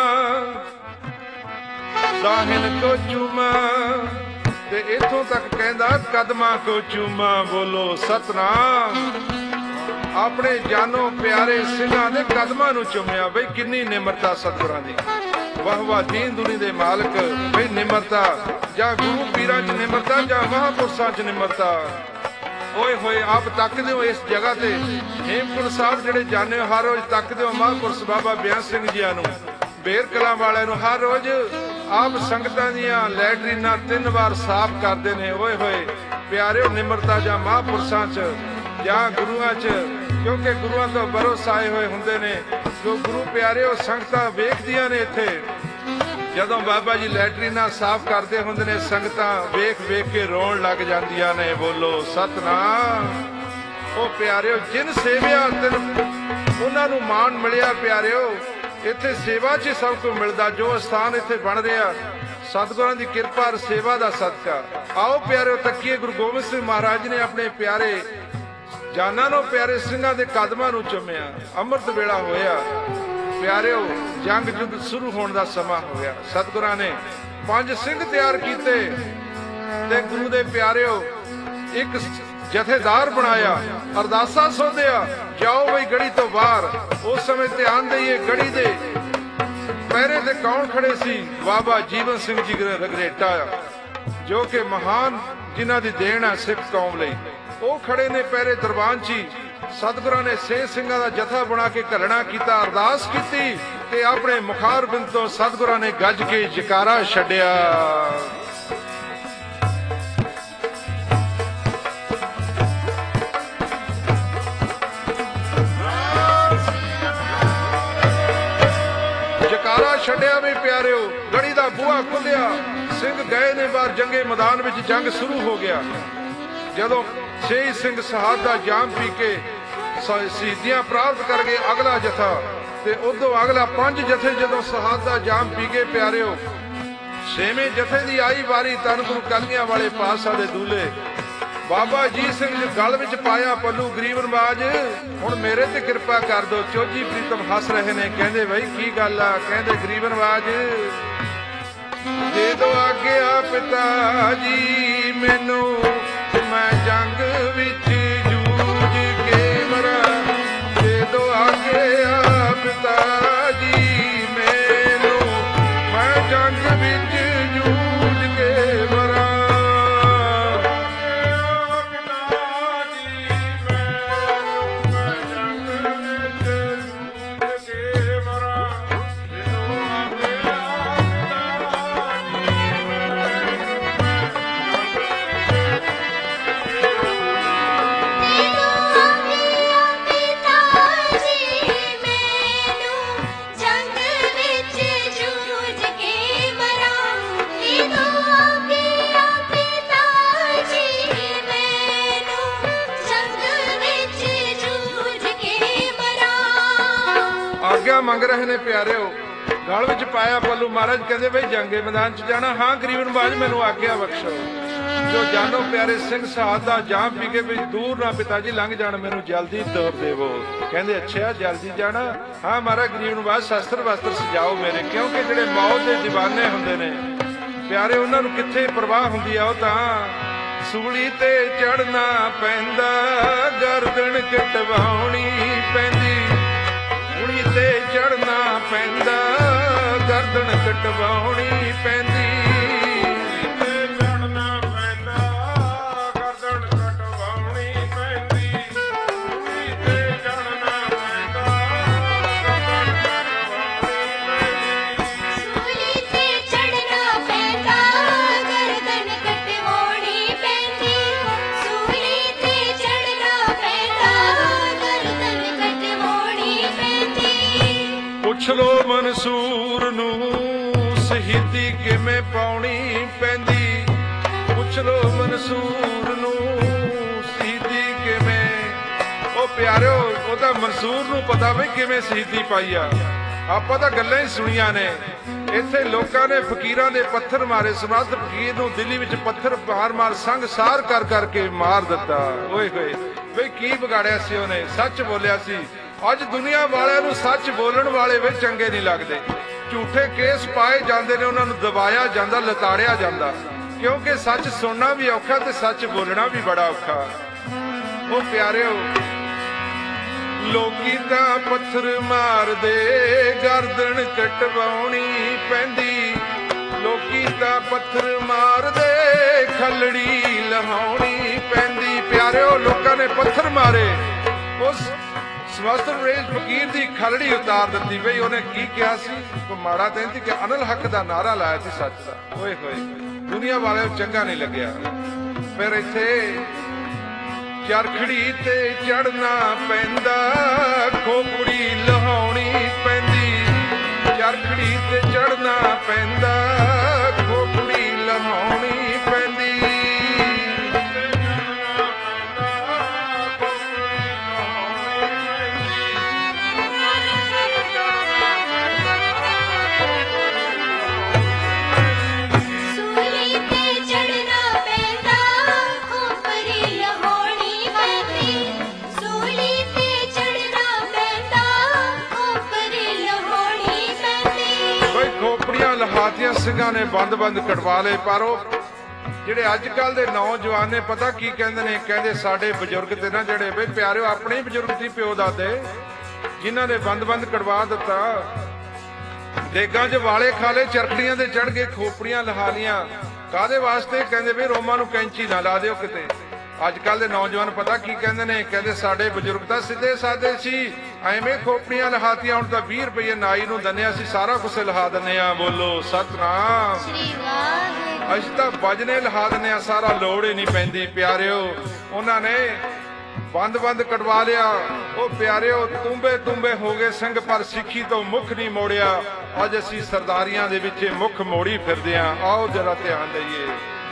ਦਾਹਿਨ ਕੋ ਚੁਮਾ, ਤੇ ਇਥੋਂ ਤੱਕ ਕਹਿੰਦਾ ਕਦਮਾਂ ਕੋ ਚੁਮਾ। ਬੋਲੋ ਸਤਨਾਮ। ਆਪਣੇ ਜਾਨੋਂ ਪਿਆਰੇ ਸਿੰਘਾਂ ਦੇ ਕਦਮਾਂ ਨੂੰ ਚੁੰਮਿਆ। ਬਈ ਕਿੰਨੀ ਨਿਮਰਤਾ ਸਤਿਗੁਰਾਂ ਦੀ। ਵਾਹ ਵਾਹ ਦੀਨ ਦੁਨੀ ਦੇ ਮਾਲਕ। ਬਈ ਨਿਮਰਤਾ, ਜਾਂ ਗੁਰੂ ਪੀਰਾਂ 'ਚ ਨਿਮਰਤਾ, ਜਾਂ ਮਹਾਂਪੁਰਸ਼ਾਂ 'ਚ ਨਿਮਰਤਾ। ਓਏ ਹੋਏ ਆਪ ਤੱਕਦੇ ਹੋ ਇਸ ਜਗ੍ਹਾ ਤੇ ਹੇਮਕੁੰਟ ਸਾਹਿਬ ਜਿਹੜੇ ਜਾਂਦੇ ਹੋ, ਹਰ ਰੋਜ਼ ਤੱਕਦੇ ਹੋ ਮਹਾਂਪੁਰਸ਼ ਬਾਬਾ ਬਿਆਨ ਸਿੰਘ ਜੀਆਂ ਨੂੰ, ਬੇਰ ਕਲਾਂ ਵਾਲਿਆਂ ਨੂੰ। ਹਰ ਰੋਜ਼ ਆਪ ਸੰਗਤਾਂ ਦੀਆਂ ਲੈਟਰੀਨਾਂ 3 ਵਾਰ ਸਾਫ਼ ਕਰਦੇ ਨੇ। ਓਏ ਹੋਏ ਪਿਆਰਿਓ ਨਿਮਰਤਾ ਜਾਂ ਮਹਾਂਪੁਰਸ਼ਾਂ 'ਚ ਜਾਂ ਗੁਰੂਆਂ 'ਚ, ਕਿਉਂਕਿ ਗੁਰੂਆਂ ਤੋਂ ਭਰੋਸਾ ਆਏ ਹੋਏ ਹੁੰਦੇ ਨੇ। ਜੋ ਗੁਰੂ ਪਿਆਰਿਓ ਸੰਗਤਾਂ ਵੇਖਦੀਆਂ ਨੇ ਇੱਥੇ, ਜਦੋਂ ਬਾਬਾ ਜੀ ਲੈਟਰੀਨਾਂ ਸਾਫ਼ ਕਰਦੇ ਹੁੰਦੇ ਨੇ, ਸੰਗਤਾਂ ਵੇਖ ਵੇਖ ਕੇ ਰੋਣ ਲੱਗ ਜਾਂਦੀਆਂ ਨੇ। ਬੋਲੋ ਸਤਨਾਮ। ਉਹ ਪਿਆਰਿਓ ਜਿਨ ਸੇਵਿਆ ਉਹਨਾਂ ਨੂੰ ਮਾਣ ਮਿਲਿਆ। ਪਿਆਰਿਓ ਇੱਥੇ ਸੇਵਾ 'ਚ ਸਭ ਕੁਝ ਮਿਲਦਾ। ਜੋ ਸਥਾਨ ਇੱਥੇ ਬਣ ਰਿਹਾ ਸਤਿਗੁਰਾਂ ਦੀ ਕਿਰਪਾ ਸੇਵਾ ਦਾ ਸਦਕਾ। ਆਓ ਪਿਆਰਿਓ ਤੱਕੀਏ ਗੁਰੂ ਗੋਬਿੰਦ ਸਿੰਘ ਮਹਾਰਾਜ ਨੇ ਆਪਣੇ ਪਿਆਰੇ ਜਾਨਾਂ ਨੂੰ, ਪਿਆਰੇ ਸਿੰਘਾਂ ਦੇ ਕਦਮਾਂ ਨੂੰ ਚੁੰਮਿਆ। ਅੰਮ੍ਰਿਤ ਵੇਲਾ ਹੋਇਆ ਪਿਆਰਿਓ, ਜੰਗ ਯੁੱਧ ਸ਼ੁਰੂ ਹੋਣ ਦਾ ਸਮਾਂ ਹੋ ਗਿਆ। ਸਤਿਗੁਰਾਂ ਨੇ 5 ਸਿੰਘ ਤਿਆਰ ਕੀਤੇ ਤੇ ਗੁਰੂ ਦੇ ਪਿਆਰਿਓ ਇੱਕ ਜਥੇਦਾਰ ਬਣਾਇਆ, ਅਰਦਾਸਾਂ ਸੋਧਿਆ, ਜਾਓ ਬਈ ਗੜੀ ਤੋਂ ਬਾਹਰ। ਉਸ ਸਮੇਂ ਧਿਆਨ ਦੇਈਏ, ਗੜੀ ਦੇ ਪਹਿਰੇ ਤੇ ਕੌਣ ਖੜੇ ਸੀ? ਬਾਬਾ ਜੀਵਨ ਸਿੰਘ ਜੀ ਰਗਰੇਟਾ, ਜੋ ਕਿ ਮਹਾਨ ਜਿਨ੍ਹਾਂ ਦੀ ਦੇਣ ਹੈ ਸਿੱਖ ਕੌਮ ਲਈ। ਉਹ ਖੜੇ ਨੇ ਪਹਿਰੇ ਦਰਬਾਨ 'ਚ ਹੀ। ਸਤਿਗੁਰਾਂ ਨੇ ਸੇ ਸਿੰਘਾਂ ਦਾ ਜਥਾ ਬਣਾ ਕੇ ਘੱਲਣਾ ਕੀਤਾ, ਅਰਦਾਸ ਕੀਤੀ ਤੇ ਆਪਣੇ ਮੁਖਾਰ ਬਿੰਦ ਤੋਂ ਸਤਿਗੁਰਾਂ ਨੇ ਗੱਜ ਕੇ ਜਕਾਰਾ ਛੱਡਿਆ। ਜਕਾਰਾ ਛੱਡਿਆ ਵੀ ਪਿਆਰਿਓ, ਗੜੀ ਦਾ ਬੂਹਾ ਖੁੱਲਿਆ, ਸਿੰਘ ਗਏ ਨੇ ਬਾਹਰ। ਜੰਗੇ ਮੈਦਾਨ ਵਿੱਚ ਜੰਗ ਸ਼ੁਰੂ ਹੋ ਗਿਆ। ਜਦੋਂ 6 ਸਿੰਘ ਸ਼ਹਾਦਤ ਦਾ ਜਾਮ ਪੀ ਕੇ ਸ਼ਹੀਦੀਆਂ ਪ੍ਰਾਪਤ ਕਰ ਗਏ, ਅਗਲਾ ਜਥਾ ਤੇ ਉਦੋਂ ਅਗਲਾ 5 ਜਥੇ ਜਦੋਂ ਸ਼ਹਾਦਤ ਦਾ ਜਾਮ ਪੀ ਗਏ ਪਿਆਰਿਓ, 6ਵੇਂ ਜਥੇ ਦੀ ਆਈ ਵਾਰੀ ਧੰਨ ਗੁਰੂ ਕਾਲੀਆਂ ਵਾਲੇ ਪਾਤਸ਼ਾਹ ਦੇ ਦੂਲੇ ਬਾਬਾ ਅਜੀਤ ਸਿੰਘ ਜੀ ਗਲ ਵਿੱਚ ਪਾਇਆ ਪੱਲੂ, ਗਰੀਬ ਨਵਾਜ ਹੁਣ ਮੇਰੇ ਤੇ ਕਿਰਪਾ ਕਰ ਦੋ। ਚੋਜੀ ਪ੍ਰੀਤਮ ਹੱਸ ਰਹੇ ਨੇ, ਕਹਿੰਦੇ ਬਈ ਕੀ ਗੱਲ ਆ? ਕਹਿੰਦੇ ਗਰੀਬ ਨਵਾਜ ਦੇ ਦੋ ਆਗਿਆ ਪਿਤਾ ਜੀ ਮੈਨੂੰ, ਮੈਂ ਜੰਗ ਵਿੱਚ ਜੂਝ ਕੇ ਮਰਾਂ। ਦੇ ਦੋ ਆਗਿਆ ਪਿਤਾ ਜੀ ਮੈਨੂੰ, ਮੈਂ ਜੰਗ ਵਿੱਚ ਜੂਝ ਕੇ ਮਰਾਂ। ਆਗਿਆ ਮੰਗ ਰਹੇ ਨੇ ਪਿਆਰਿਓ, ਗਲ ਵਿੱਚ ਪਾਇਆ ਪੱਲੂ। ਮਹਾਰਾਜ ਕਹਿੰਦੇ ਬਈ ਜੰਗੇ ਮੈਦਾਨ 'ਚ ਜਾਣਾ? ਹਾਂ ਗਰੀਬ ਨਵਾਜ ਮੈਨੂੰ ਆਗਿਆ ਬਖਸ਼ੋ। ਜੋ ਜਾਨੋ ਪਿਆਰੇ ਸਿੰਘ ਸ਼ਹਾਦਤ ਦਾ ਜਾਮ ਪੀ ਕੇ ਵੀ ਦੂਰ ਨਾ ਪਿਤਾ ਜੀ ਲੰਘ ਜਾਣ, ਮੈਨੂੰ ਜਲਦੀ ਤੋਰ ਦੇਵੋ। ਕਹਿੰਦੇ ਅੱਛਾ ਜਲਦੀ ਜਾਣਾ? ਹਾਂ ਮਹਾਰਾਜ ਗਰੀਬ ਨਵਾਜ ਸ਼ਸਤਰ ਵਸਤਰ ਸਜਾਓ ਮੇਰੇ, ਕਿਉਂਕਿ ਜਿਹੜੇ ਮੌਤ ਦੇ ਦੀਵਾਨੇ ਹੁੰਦੇ ਨੇ ਪਿਆਰੇ, ਉਹਨਾਂ ਨੂੰ ਕਿੱਥੇ ਪਰਵਾਹ ਹੁੰਦੀ ਆ। ਉਹ ਤਾਂ ਸੂਲੀ ਤੇ ਚੜਨਾ ਪੈਂਦਾ, ਗਰਦਨ ਕਟਵਾਉਣੀ ਪੈਂਦੀ। ਸੂਲੀ ਤੇ ਚੜਨਾ ਪੈਂਦਾ, ਗਰਦਨ ਕਟਵਾਉਣੀ ਪੈਂਦੀ। ਪੁੱਛ ਲੋ ਮਨਸੂਰ ਨੂੰ ਸ਼ਹੀਦੀ ਕਿਵੇਂ ਪਾਉਣੀ ਪੈਂਦੀ। ਪੁੱਛ ਲੋ ਮਨਸੂਰ ਨੂੰ ਸ਼ਹੀਦੀ ਕਿਵੇਂ। ਉਹ ਪਿਆਰਿਓ, ਉਹਦਾ ਮਨਸੂਰ ਨੂੰ ਪਤਾ ਵੀ ਕਿਵੇਂ ਸ਼ਹੀਦੀ ਪਾਈ ਆ। ਆਪਾਂ ਤਾਂ ਗੱਲਾਂ ਹੀ ਸੁਣੀਆਂ ਨੇ। ਇੱਥੇ ਲੋਕਾਂ ਨੇ ਫਕੀਰਾਂ ਦੇ ਪੱਥਰ ਮਾਰੇ, ਸਮਰੱਥ ਫਕੀਰ ਨੂੰ ਦਿੱਲੀ ਵਿੱਚ ਪੱਥਰ ਮਾਰ ਸੰਗ ਸਾਰ ਕਰ ਕਰਕੇ ਮਾਰ ਦਿੱਤਾ। ਓਏ ਹੋਏ ਬਈ ਕੀ ਵਿਗਾੜਿਆ ਸੀ ਉਹਨੇ? ਸੱਚ ਬੋਲਿਆ ਸੀ। ਅੱਜ ਦੁਨੀਆ ਵਾਲਿਆਂ ਨੂੰ ਸੱਚ ਬੋਲਣ ਵਾਲੇ ਵੀ ਚੰਗੇ ਨਹੀਂ ਲੱਗਦੇ। ਝੂਠੇ ਕੇਸ ਪਾਏ ਜਾਂਦੇ ਨੇ, ਉਹਨਾਂ ਨੂੰ ਦਬਾਇਆ ਜਾਂਦਾ, ਲਤਾੜਿਆ ਜਾਂਦਾ, ਕਿਉਂਕਿ ਸੱਚ ਸੁਣਨਾ ਵੀ ਔਖਾ ਤੇ ਸੱਚ ਬੋਲਣਾ ਵੀ ਬੜਾ ਔਖਾ। ਉਹ ਪਿਆਰਿਓ, ਲੋਕੀ ਤਾਂ ਪੱਥਰ ਮਾਰਦੇ, ਗਰਦਨ ਕਟਵਾਉਣੀ ਪੈਂਦੀ। ਲੋਕੀ ਤਾਂ ਪੱਥਰ ਮਾਰਦੇ, ਖੱਲੜੀ ਲਹਾਉਣੀ ਪੈਂਦੀ। ਪਿਆਰਿਓ, ਲੋਕਾਂ ਨੇ ਪੱਥਰ ਮਾਰੇ, ਉਸ ਸਮਸਤ ਰੇਜ ਫਕੀਰ ਦੀ ਖਲੜੀ ਉਤਾਰ ਦਿੱਤੀ। ਬਈ ਉਹਨੇ ਕੀ ਕਿਹਾ ਸੀ? ਕੋਈ ਮਾੜਾ ਤਾਂ ਨਹੀਂ ਕਿ ਅਨਲ ਹੱਕ ਦਾ ਨਾਰਾ ਲਾਇਆ ਸੀ ਸੱਚ ਦਾ। ਓਏ ਹੋਏ, ਦੁਨੀਆ ਵਾਲਿਆਂ ਨੂੰ ਚੰਗਾ ਨਹੀਂ ਲੱਗਿਆ। ਫਿਰ ਇੱਥੇ ਚਰਖੜੀ ਤੇ ਚੜਨਾ ਪੈਂਦਾ, ਖੋਪੜੀ ਲਹਾਉਣੀ ਪੈਂਦੀ। ਚਰਖੜੀ ਤੇ ਚੜਨਾ ਪੈਂਦਾ, ਖੋਪੜੀ ਲਹਾਉਣੀ ਪੈਂਦੀ। ਲਹਾਤੀਆਂ ਸਿੰਘਾਂ ਨੇ ਬੰਦ ਕਟਵਾ ਲਏ, ਪਰ ਉਹ ਜਿਹੜੇ ਅੱਜ ਕੱਲ ਦੇ ਨੌਜਵਾਨ ਨੇ ਪਤਾ ਕੀ ਕਹਿੰਦੇ ਨੇ, ਕਹਿੰਦੇ ਸਾਡੇ ਬਜ਼ੁਰਗ ਤੇ ਨਾ ਜਿਹੜੇ ਬਈ ਪਿਆਰਿਓ ਆਪਣੇ ਹੀ ਬਜ਼ੁਰਗ ਸੀ ਪਿਓ ਦਾਦੇ ਜਿਨ੍ਹਾਂ ਨੇ ਬੰਦ ਕੜਵਾ ਦਿੱਤਾ, ਦੇਗਾਂ 'ਚ ਵਾਲੇ ਖਾ ਲਏ, ਚਰਖੜੀਆਂ ਤੇ ਚੜ ਗਏ, ਖੋਪੜੀਆਂ ਲਹਾ ਲੀਆਂ, ਕਾਹਦੇ ਵਾਸਤੇ? ਕਹਿੰਦੇ ਵੀ ਰੋਮਾਂ ਨੂੰ ਕੈਂਚੀ ਨਾ ਲਾ ਦਿਓ ਕਿਤੇ। ਅੱਜ ਕੱਲ ਦੇ ਨੌਜਵਾਨ ਪਤਾ ਕੀ ਕਹਿੰਦੇ ਨੇ, ਕਹਿੰਦੇ ਸਾਡੇ ਬਜ਼ੁਰਗ ਤਾਂ ਸਿੱਧੇ ਸਾਦੇ ਸੀ, ਐਵੇਂ ਖੋਪੜੀਆਂ ਲਹਾਤੀਆਂ, ਹੁਣ ਤਾਂ 20 ਰੁਪਏ ਨਾਈ ਨੂੰ ਦੰਨੇ, ਅਸੀਂ ਸਾਰਾ ਕੁਝ ਲਹਾ ਦਿੰਨੇ ਆ। ਬੋਲੋ ਸਤਨਾਮ। ਸ੍ਰੀ ਵਾਹਿਗੁਰੂ। ਅਸੀਂ ਤਾਂ ਵਜਨੇ ਲਹਾ ਦਿੰਨੇ ਆ, ਸਾਰਾ ਲੋੜ ਹੀ ਨਹੀਂ ਪੈਂਦੀ। ਪਿਆਰਿਓ ਉਹਨਾਂ ਨੇ ਬੰਦ ਕਟਵਾ ਲਿਆ, ਉਹ ਪਿਆਰਿਓ ਤੁੰਬੇ ਹੋ ਗਏ ਸਿੰਘ, ਪਰ ਸਿੱਖੀ ਤੋਂ ਮੁੱਖ ਨਹੀਂ ਮੋੜਿਆ। ਅੱਜ ਅਸੀਂ ਸਰਦਾਰੀਆਂ ਦੇ ਵਿੱਚ ਮੁੱਖ ਮੋੜੀ ਫਿਰਦੇ ਆ। ਆਓ ਜਰਾ ਧਿਆਨ ਦਈਏ।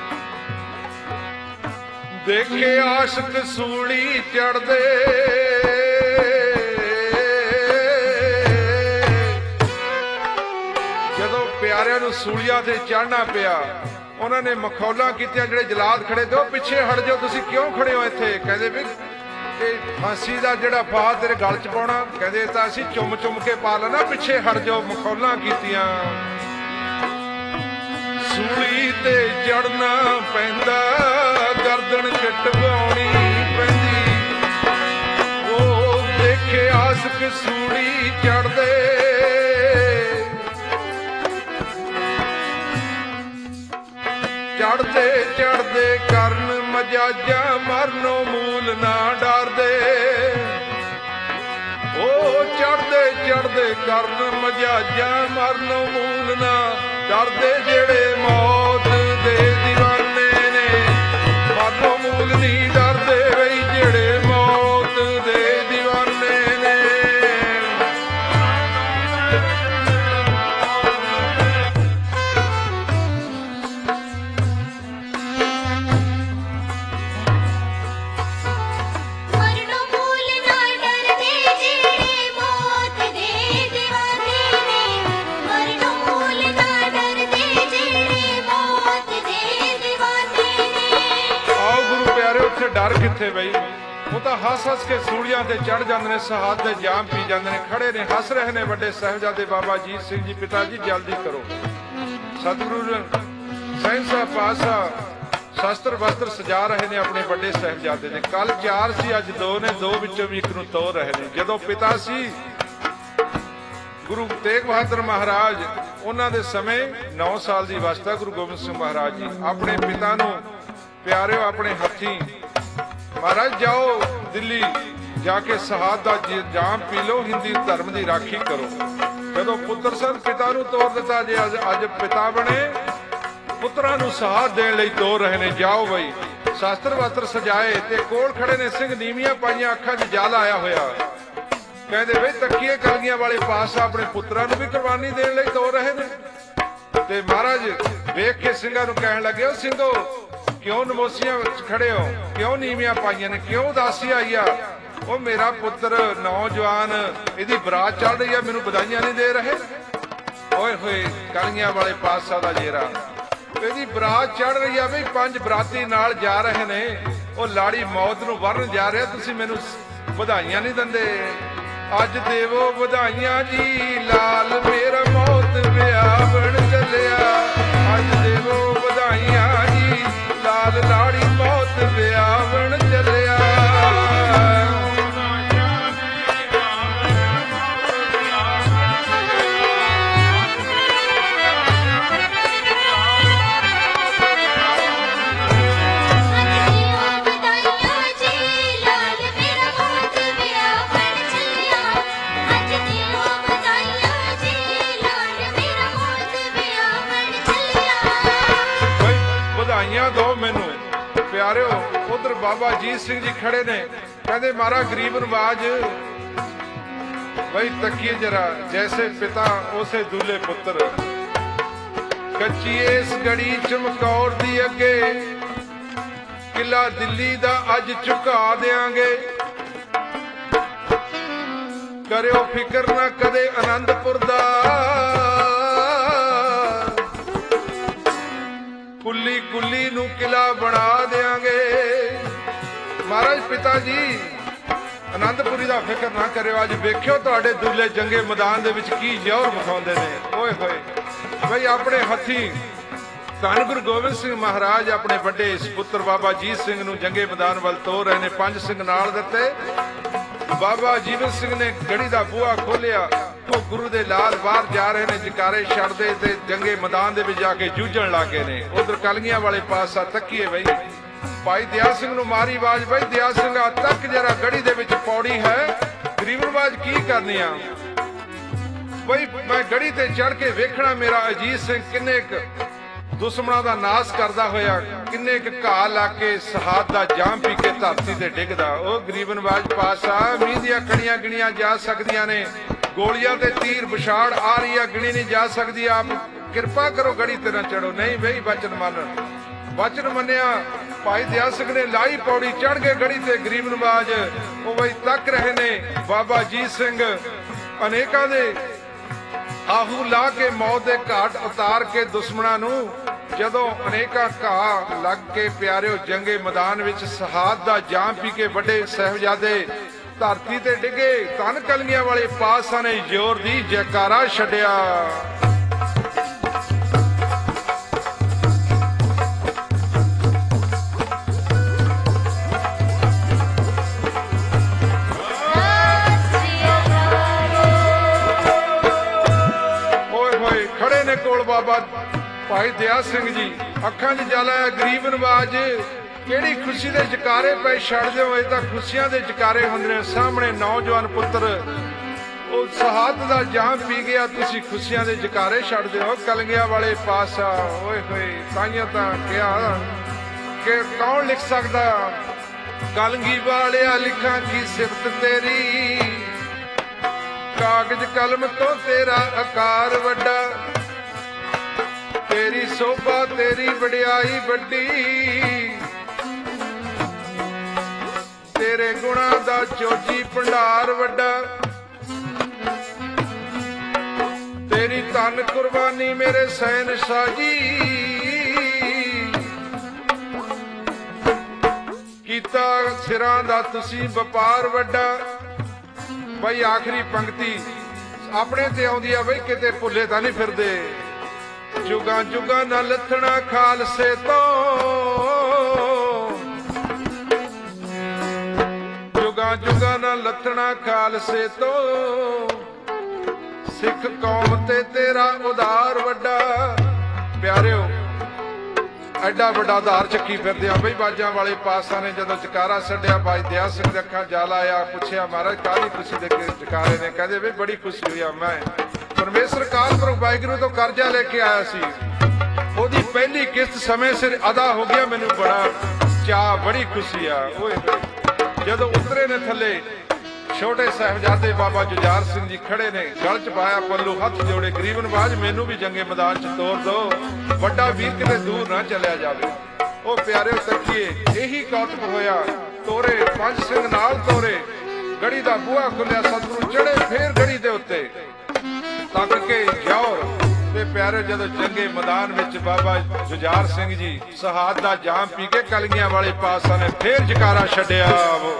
ਦੇਖੇ ਆਸ਼ਕ ਸੂਲੀ ਚੜਦੇ, ਜਦੋਂ ਪਿਆਰਿਆਂ ਨੂੰ ਸੂਲੀਆਂ ਤੇ ਚੜਨਾ ਪਿਆ, ਉਹਨਾਂ ਨੇ ਮਖੌਲਾਂ ਕੀਤੀਆਂ। ਜਿਹੜੇ ਜਲਾਦ ਖੜੇ ਤੇ ਉਹ ਪਿੱਛੇ ਹਟ ਜਾਓ, ਤੁਸੀਂ ਕਿਉਂ ਖੜੇ ਹੋ ਇੱਥੇ? ਕਹਿੰਦੇ ਵੀ ਇਹ ਫਾਂਸੀ ਦਾ ਜਿਹੜਾ ਫਾਹ ਤੇਰੇ ਗਲ 'ਚ ਪਾਉਣਾ। ਕਹਿੰਦੇ ਤਾਂ ਅਸੀਂ ਚੁੰਮ ਕੇ ਪਾ ਲੈਣਾ, ਪਿੱਛੇ ਹਟ ਜਾਓ। ਮਖੌਲਾਂ ਕੀਤੀਆਂ। ਸੂਲੀ ਤੇ ਚੜਨਾ ਪੈਂਦਾ, ਗਰਦਨ ਕਟਵਾਉਣੀ ਪੈਂਦੀ। ਉਹ ਦੇਖੇ ਆਸ਼ਕ ਸੂਲੀ ਚੜਦੇ, ਚੜਦੇ ਕਰਨ ਮਜਾਜਾਂ, ਮਰਨੋਂ ਮੂਲ ਨਾ ਡਰਦੇ। ਉਹ ਚੜਦੇ ਕਰਨ ਮਜਾਜਾਂ, ਮਰਨੋਂ ਮੂਲ ਨਾ ਡਰਦੇ। ਜਿਹੜੇ ਮੌਤ ਦੇ دیਵਾਨੇ ਨੇ, ਮਰਨੋਂ ਮੂਲ ਨਹੀਂ ਡਰਦੇ। ਬਈ ਜਿਹੜੇ ਮੌਤ ਦੇ دیਵਾਨੇ ਨੇ, ਮਰਨੋਂ ਮੂਲ ਨਾ ਡਰਦੇ। ਜਿਹੜੇ ਮੌਤ ਦੇ دیਵਾਨੇ ਨੇ, ਮਰਨੋਂ ਮੂਲ ਨਾ ਡਰਦੇ। ਜਿਹੜੇ ਮੌਤ ਦੇ دیਵਾਨੇ ਨੇ। ਆਓ ਗੁਰੂ ਪਿਆਰੇ, ਉੱਥੇ ਡਰ ਕਿੱਥੇ ਬਈ? ਉਹ ਤਾਂ ਹੱਸ ਕੇ ਸੂਲੀਆਂ ਤੇ ਚੜ ਜਾਂਦੇ ਨੇ, ਸ਼ਹਾਦਤ ਦੇ ਜਾਮ ਪੀ ਜਾਂਦੇ ਨੇ, ਖੜੇ ਨੇ, ਹੱਸ ਰਹੇ ਨੇ। ਵੱਡੇ ਸਾਹਿਬਜ਼ਾਦੇ ਬਾਬਾ ਅਜੀਤ ਸਿੰਘ ਜੀ, ਪਿਤਾ ਜੀ ਜਲਦੀ ਕਰੋ। ਸਤਿਗੁਰੂ ਸਹਿੰਸਾ ਪਾਤਸ਼ਾਹ ਸ਼ਸਤਰ ਵਸਤਰ ਸਜਾ ਰਹੇ ਨੇ ਆਪਣੇ ਵੱਡੇ ਸਾਹਿਬਜ਼ਾਦੇ ਨੇ। ਕੱਲ 4 ਸੀ, ਅੱਜ 2 ਨੇ, 2 ਵਿੱਚੋਂ ਵੀ 1 ਨੂੰ ਤੋੜ ਰਹੇ ਨੇ। ਜਦੋਂ ਪਿਤਾ ਸੀ ਗੁਰੂ ਤੇਗ ਬਹਾਦਰ ਮਹਾਰਾਜ, ਉਹਨਾਂ ਦੇ ਸਮੇਂ 9 ਸਾਲ ਦੀ ਅਵਸਥਾ, ਗੁਰੂ ਗੋਬਿੰਦ ਸਿੰਘ ਮਹਾਰਾਜ ਜੀ ਆਪਣੇ ਪਿਤਾ ਨੂੰ ਪਿਆਰਿਓ ਆਪਣੇ ਹੱਥੀਂ, ਮਹਾਰਾਜ ਜਾਓ ਦਿੱਲੀ ਜਾ ਕੇ ਸ਼ਹਾਦਤ ਦਾ ਜਾਮ ਪੀ ਲਓ, ਹਿੰਦੀ ਧਰਮ ਦੀ ਰਾਖੀ ਕਰੋ। ਜਦੋਂ ਪੁੱਤਰ ਸਨ, ਪਿਤਾ ਨੂੰ ਤੋੜ ਦਿੱਤਾ। ਜੇ ਅੱਜ ਪਿਤਾ ਬਣੇ, ਪੁੱਤਰਾਂ ਨੂੰ ਸ਼ਹਾਦਤ ਦੇਣ ਲਈ ਤੋੜ ਰਹੇ ਨੇ। ਜਾਓ ਬਈ। ਸ਼ਾਸਤਰ ਵਾਸਤਰ ਸਜਾਏ ਤੇ ਕੋਲ ਖੜੇ ਨੇ ਸਿੰਘ, ਨੀਵੀਆਂ ਪਾਈਆਂ, ਅੱਖਾਂ 'ਚ ਜਲ ਆਇਆ ਹੋਇਆ। ਕਹਿੰਦੇ ਬਈ ਤੱਕੀਏ ਕਲਗੀਆਂ ਵਾਲੇ ਪਾਤਸ਼ਾਹ ਆਪਣੇ ਪੁੱਤਰਾਂ ਨੂੰ ਵੀ ਕੁਰਬਾਨੀ ਦੇਣ ਲਈ ਤੋੜ ਰਹੇ ਨੇ। ਤੇ ਮਹਾਰਾਜ ਵੇਖ ਕੇ ਸਿੰਘਾਂ ਨੂੰ ਕਹਿਣ ਲੱਗੇ, ਉਹ ਸਿੰਘੋ ਕਿਉਂ ਨਮੋਸੀਆਂ ਵਿੱਚ ਖੜੇ ਹੋ? ਕਿਉਂ ਨੀਵੀਆਂ ਪਾਈਆਂ ਨੇ? ਕਿਉਂ ਉਦਾਸੀ ਆਈ ਆ? ਉਹ ਮੇਰਾ ਪੁੱਤਰ ਨੌਜਵਾਨ, ਇਹਦੀ ਬਰਾਤ ਚੱਲ ਰਹੀ ਆ, ਮੈਨੂੰ ਵਧਾਈਆਂ ਨਹੀਂ ਦੇ ਰਹੇ। ਓਏ ਹੋਏ, ਕਲਗੀਆਂ ਵਾਲੇ ਪਾਤਸ਼ਾਹ ਦਾ ਜੇਰਾ, ਇਹਦੀ ਬਰਾਤ ਚੜ ਰਹੀ ਆ ਬਈ, 5 ਬਰਾਤੀ ਨਾਲ ਜਾ ਰਹੇ ਨੇ। ਉਹ ਲਾੜੀ ਮੌਤ ਨੂੰ ਵਰਨ ਜਾ ਰਿਹਾ, ਤੁਸੀਂ ਮੈਨੂੰ ਵਧਾਈਆਂ ਨਹੀਂ ਦਿੰਦੇ। ਅੱਜ ਦੇਵੋ ਵਧਾਈਆਂ ਜੀ, ਲਾਲ ਮੇਰਾ ਮੌਤ ਵਿਆਹਣ ਚੱਲਿਆ। ਅੱਜ ਦੇਵੋ ਵਧਾਈਆਂ ਜੀ, ਲਾਲ ਲਾੜੀ ਮੌਤ ਵਿਆਹਣ ਚੱਲਿਆ। ਦੋ ਮੈਨੂੰ ਪਿਆਰਿਓ। ਉਧਰ ਬਾਬਾ ਅਜੀਤ ਸਿੰਘ ਜੀ ਖੜੇ ਨੇ, ਕਹਿੰਦੇ ਮਾਰਾ ਗਰੀਬ ਨਵਾਜ ਬਈ ਤੱਕੀਏ ਜਰਾ, ਜੈਸੇ ਪਿਤਾ ਉਸੇ ਦੂਲੇ ਪੁੱਤਰ। ਕੱਚੀ ਇਸ ਗੜੀ ਚਮਕੌਰ ਦੀ ਅੱਗੇ, ਕਿਲਾ ਦਿੱਲੀ ਦਾ ਅੱਜ ਝੁਕਾ ਦਿਆਂਗੇ। ਕਰਿਓ ਫਿਕਰ ਨਾ ਕਦੇ ਆਨੰਦਪੁਰ ਦਾ, ਕੁੱਲੀ ਕੁੱਲੀ ਨੂੰ ਕਿਲਾ ਬਣਾ ਦਿਆਂਗੇ। ਮਹਾਰਾਜ ਪਿਤਾ ਜੀ ਆਨੰਦਪੁਰੀ ਦਾ ਫਿਕਰ ਨਾ ਕਰਿਓ। ਅੱਜ ਵੇਖਿਓ ਤੁਹਾਡੇ ਦੂਲੇ ਜੰਗੇ ਮੈਦਾਨ ਦੇ ਵਿੱਚ ਕੀ ਜ਼ੋਰ ਵਿਖਾਉਂਦੇ ਨੇ। ਓਏ ਹੋਏ ਬਈ ਆਪਣੇ ਹੱਥੀ ਧੰਨ ਗੁਰੂ ਗੋਬਿੰਦ ਸਿੰਘ ਮਹਾਰਾਜ ਆਪਣੇ ਵੱਡੇ ਸੁਪੁੱਤਰ ਬਾਬਾ ਅਜੀਤ ਸਿੰਘ ਨੂੰ ਜੰਗੇ ਮੈਦਾਨ ਵੱਲ ਤੋਰ ਰਹੇ ਨੇ। 5 ਸਿੰਘ ਨਾਲ ਦਿੱਤੇ। ਬਾਬਾ ਜੀਵਨ ਸਿੰਘ ਨੇ ਗੜੀ ਦਾ ਬੂਹਾ ਖੋਲਿਆ। ਉਹ ਗੁਰੂ ਦੇ ਲਾਲ ਬਾਹਰ ਜਾ ਰਹੇ ਨੇ, ਜਕਾਰੇ ਛੱਡਦੇ ਤੇ ਜੰਗੇ ਮੈਦਾਨ ਦੇ ਵਿੱਚ ਜਾ ਕੇ ਜੂਝਣ ਲੱਗੇ ਨੇ। ਉਧਰ ਕਲਗੀਆਂ ਵਾਲੇ ਪਾਸਾ ਤੱਕੀਏ ਬਈ ਭਾਈ ਦਿਆ ਸਿੰਘ ਨੂੰ ਮਾਰੀ ਆਵਾਜ਼, ਬਈ ਦਿਆ ਸਿੰਘ ਆ ਤੱਕ ਜਰਾ ਗੜੀ ਦੇ ਵਿੱਚ ਪੌੜੀ ਹੈ। ਗਰੀਬਨਵਾਜ ਕੀ ਕਰਨੀ ਆ ਬਈ, ਮੈਂ ਗੜੀ ਤੇ ਚੜ ਕੇ ਵੇਖਣਾ ਮੇਰਾ ਅਜੀਤ ਸਿੰਘ ਕਿੰਨੇ ਦੁਸ਼ਮਣਾਂ ਦਾ ਨਾਸ਼ ਕਰਦਾ ਹੋਇਆ, ਕਿੰਨੇ ਘਾਹ ਲਾ ਕੇ ਸਹਾਦ ਦਾ ਜਾਮ ਪੀ ਕੇ ਧਰਤੀ ਤੇ ਡਿੱਗਦਾ। ਉਹ ਗਰੀਬਨਵਾਜ ਪਾਸਾ ਮੀਂਹ ਦੀਆਂ ਕਣੀਆਂ ਗਿਣੀਆਂ ਜਾ ਸਕਦੀਆਂ ਨੇ, ਗੋਲੀਆਂ ਤੇ ਤੀਰ ਵਿਛਾੜ ਆ ਰਹੀ ਆ, ਗਿਣੀ ਨਹੀਂ ਜਾ ਸਕਦੀ। ਆਪ ਕਿਰਪਾ ਕਰੋ ਗੜੀ ਤੇ ਨਾ ਚੜੋ। ਨਹੀਂ ਬਈ ਵਚਨ ਮੰਨ। ਵਚਨ ਮੰਨਿਆ। ਭਾਈ ਦਿਆ ਸਿੰਘ ਨੇ ਲਾਈ ਪੌੜੀ, ਚੜ ਕੇ ਗੜੀ ਤੇ। ਗਰੀਬਨਵਾਜ ਉਹ ਬਈ ਤੱਕ ਰਹੇ ਨੇ। ਬਾਬਾ ਅਜੀਤ ਸਿੰਘ ਅਨੇਕਾਂ ਦੇ ਆਹੂ ਲਾ ਕੇ ਮੌਤ ਦੇ ਘਾਟ ਉਤਾਰ ਕੇ ਦੁਸ਼ਮਣਾਂ ਨੂੰ ਜਦੋਂ ਅਨੇਕਾਂ ਘਾਹ ਲੱਗ ਕੇ ਪਿਆਰਿਓ ਜੰਗੇ ਮੈਦਾਨ ਵਿੱਚ ਸ਼ਹਾਦਤ ਦਾ ਜਾਮ ਪੀ ਕੇ ਵੱਡੇ ਸਾਹਿਬਜ਼ਾਦੇ ਧਰਤੀ ਤੇ ਡਿੱਗੇ। ਧੰਨ ਕਲਗੀਆਂ ਵਾਲੇ ਪਾਤਸ਼ਾਹ ਨੇ ਜ਼ੋਰ ਦੀ ਜੈਕਾਰਾ ਛੱਡਿਆ। ਕੋਲ ਬਾਬਾ ਭਾਈ ਦਿਆ ਸਿੰਘ ਜੀ ਅੱਖਾਂ 'ਚ ਜਲ ਆਇਆ। ਗਰੀਬਨਵਾਜ ਕਿਹੜੀ ਖੁਸ਼ੀ ਦੇ ਜਕਾਰੇ ਪਏ ਛੱਡਦੇ ਹੋ, ਇਹ ਤਾਂ ਖੁਸ਼ੀਆਂ ਦੇ ਜਕਾਰੇ ਹੁੰਦੇ ਨੇ। ਸਾਹਮਣੇ ਨੌਜਵਾਨ ਪੁੱਤਰ ਉਹ ਸ਼ਹਾਦਤ ਦਾ ਜਾਮ ਪੀ ਗਿਆ, ਤੁਸੀਂ ਖੁਸ਼ੀਆਂ ਦੇ ਜਕਾਰੇ ਛੱਡਦੇ ਹੋ। ਕਲਗੀਆਂ ਵਾਲੇ ਪਾਤਸ਼ਾਹ ਓਏ ਹੋਏ, ਤਾਈਆਂ ਤਾਂ ਕਿਹਾ ਕਿ ਕੌਣ ਲਿਖ ਸਕਦਾ, ਕਲਗੀ ਵਾਲਿਆ ਲਿਖਾਂ ਕੀ ਸਿਫਤ ਤੇਰੀ, ਕਾਗਜ਼ ਕਲਮ ਤੋਂ ਤੇਰਾ ਆਕਾਰ ਵੱਡਾ, ਤੇਰੀ ਸੋਭਾ ਤੇਰੀ ਵਡਿਆਈ ਵੱਡੀ, ਤੇਰੇ ਗੁਣਾਂ ਦਾ ਚੋਜੀ ਭੰਡਾਰ ਵੱਡਾ, ਤੇਰੀ ਧਨ ਕੁਰਬਾਨੀ ਮੇਰੇ ਸ਼ਹਿਨਸ਼ਾਹ ਜੀ, ਕੀਤਾ ਸਿਰਾਂ ਦਾ ਤੁਸੀਂ ਵਪਾਰ ਵੱਡਾ। ਬਈ ਆਖਰੀ ਪੰਕਤੀ ਆਪਣੇ ਤੇ ਆਉਂਦੀ ਆ ਬਈ, ਕਿਤੇ ਭੁੱਲੇ ਤਾਂ ਨਹੀਂ ਫਿਰਦੇ। ਜੁਗਾਂ ਜੁਗਾਂ ਨਾਲ ਲੱਥਣਾ ਖਾਲਸੇ ਤੋਂ, ਜੁਗਾਂ ਜੁਗਾਂ ਨਾਲ ਲੱਥਣਾ ਖਾਲਸੇ ਤੋਂ, ਸਿੱਖ ਕੌਮ ਤੇ ਤੇਰਾ ਉਧਾਰ ਵੱਡਾ। ਪਿਆਰਿਓ ਐਡਾ ਵੱਡਾ ਉਧਾਰ ਚੱਕੀ ਫਿਰਦੇ ਆ ਬਈ। ਬਾਜਾਂ ਵਾਲੇ ਪਾਤਸ਼ਾਹ ਨੇ ਜਦੋਂ ਜਕਾਰਾ ਛੱਡਿਆ, ਭਾਈ ਦਿਆ ਸਿੰਘ ਦੇ ਅੱਖਾਂ ਜਲ ਆਇਆ। ਪੁੱਛਿਆ ਮਹਾਰਾਜ ਕਾਹਦੀ ਖੁਸ਼ੀ ਦੇ ਜਕਾਰੇ ਨੇ? ਕਹਿੰਦੇ ਬਈ ਬੜੀ ਖੁਸ਼ੀ ਹੋਈ ਆ, ਮੈਂ ਪਰਮੇਸ਼ਰ ਕਾਲ ਪੁਰਖ ਵਾਹਿਗੁਰੂ ਤੋਂ ਕਰਜ਼ਾ ਲੈ ਕੇ ਆਇਆ ਸੀ, ਉਹਦੀ ਪਹਿਲੀ ਕਿਸ਼ਤ ਸਮੇਂ ਸਿਰ ਅਦਾ ਹੋ ਗਿਆ, ਮੈਨੂੰ ਬੜਾ ਚਾਅ, ਬੜੀ ਖੁਸ਼ੀ ਆ। ਓਏ ਜਦੋਂ ਉਤਰੇ ਨੇ ਥੱਲੇ, ਛੋਟੇ ਸਾਹਿਬਜ਼ਾਦੇ ਬਾਬਾ ਜੁਝਾਰ ਸਿੰਘ ਜੀ ਖੜੇ ਨੇ, ਗਲ ਚ ਪਾਇਆ ਪੱਲੂ, ਹੱਥ ਜੋੜੇ। ਗਰੀਬਨਵਾਜ ਮੈਨੂੰ ਵੀ ਜੰਗੇ ਮੈਦਾਨ ਚ ਤੋਰ ਦੋ, ਵੱਡਾ ਵੀਰ ਕਿਤੇ ਦੂਰ ਨਾ ਚਲਿਆ ਜਾਵੇ। ਉਹ ਪਿਆਰਿਓ ਤੱਕੀਏ, ਇਹੀ ਕੌਤਕ ਹੋਇਆ। ਤੋਰੇ 5 ਸਿੰਘ ਨਾਲ ਤੋਰੇ, ਗੜੀ ਦਾ ਬੂਹਾ ਖੁੱਲਿਆ, ਸਤਿਗੁਰੂ ਚੜੇ ਫੇਰ ਗੜੀ ਦੇ ਉੱਤੇ ਤੱਕ ਕੇ ਜੌਰ ਤੇ ਪਿਆਰੇ। ਜਦੋਂ ਜੰਗੇ ਮੈਦਾਨ ਵਿੱਚ ਬਾਬਾ ਜੁਝਾਰ ਸਿੰਘ ਜੀ ਸ਼ਹਾਦਤ ਦਾ ਜਾਮ ਪੀ ਕੇ ਕਲਗੀਆਂ ਵਾਲੇ ਪਾਤਸ਼ਾਹ ਨੇ ਫੇਰ ਜਕਾਰਾ ਛੱਡਿਆ।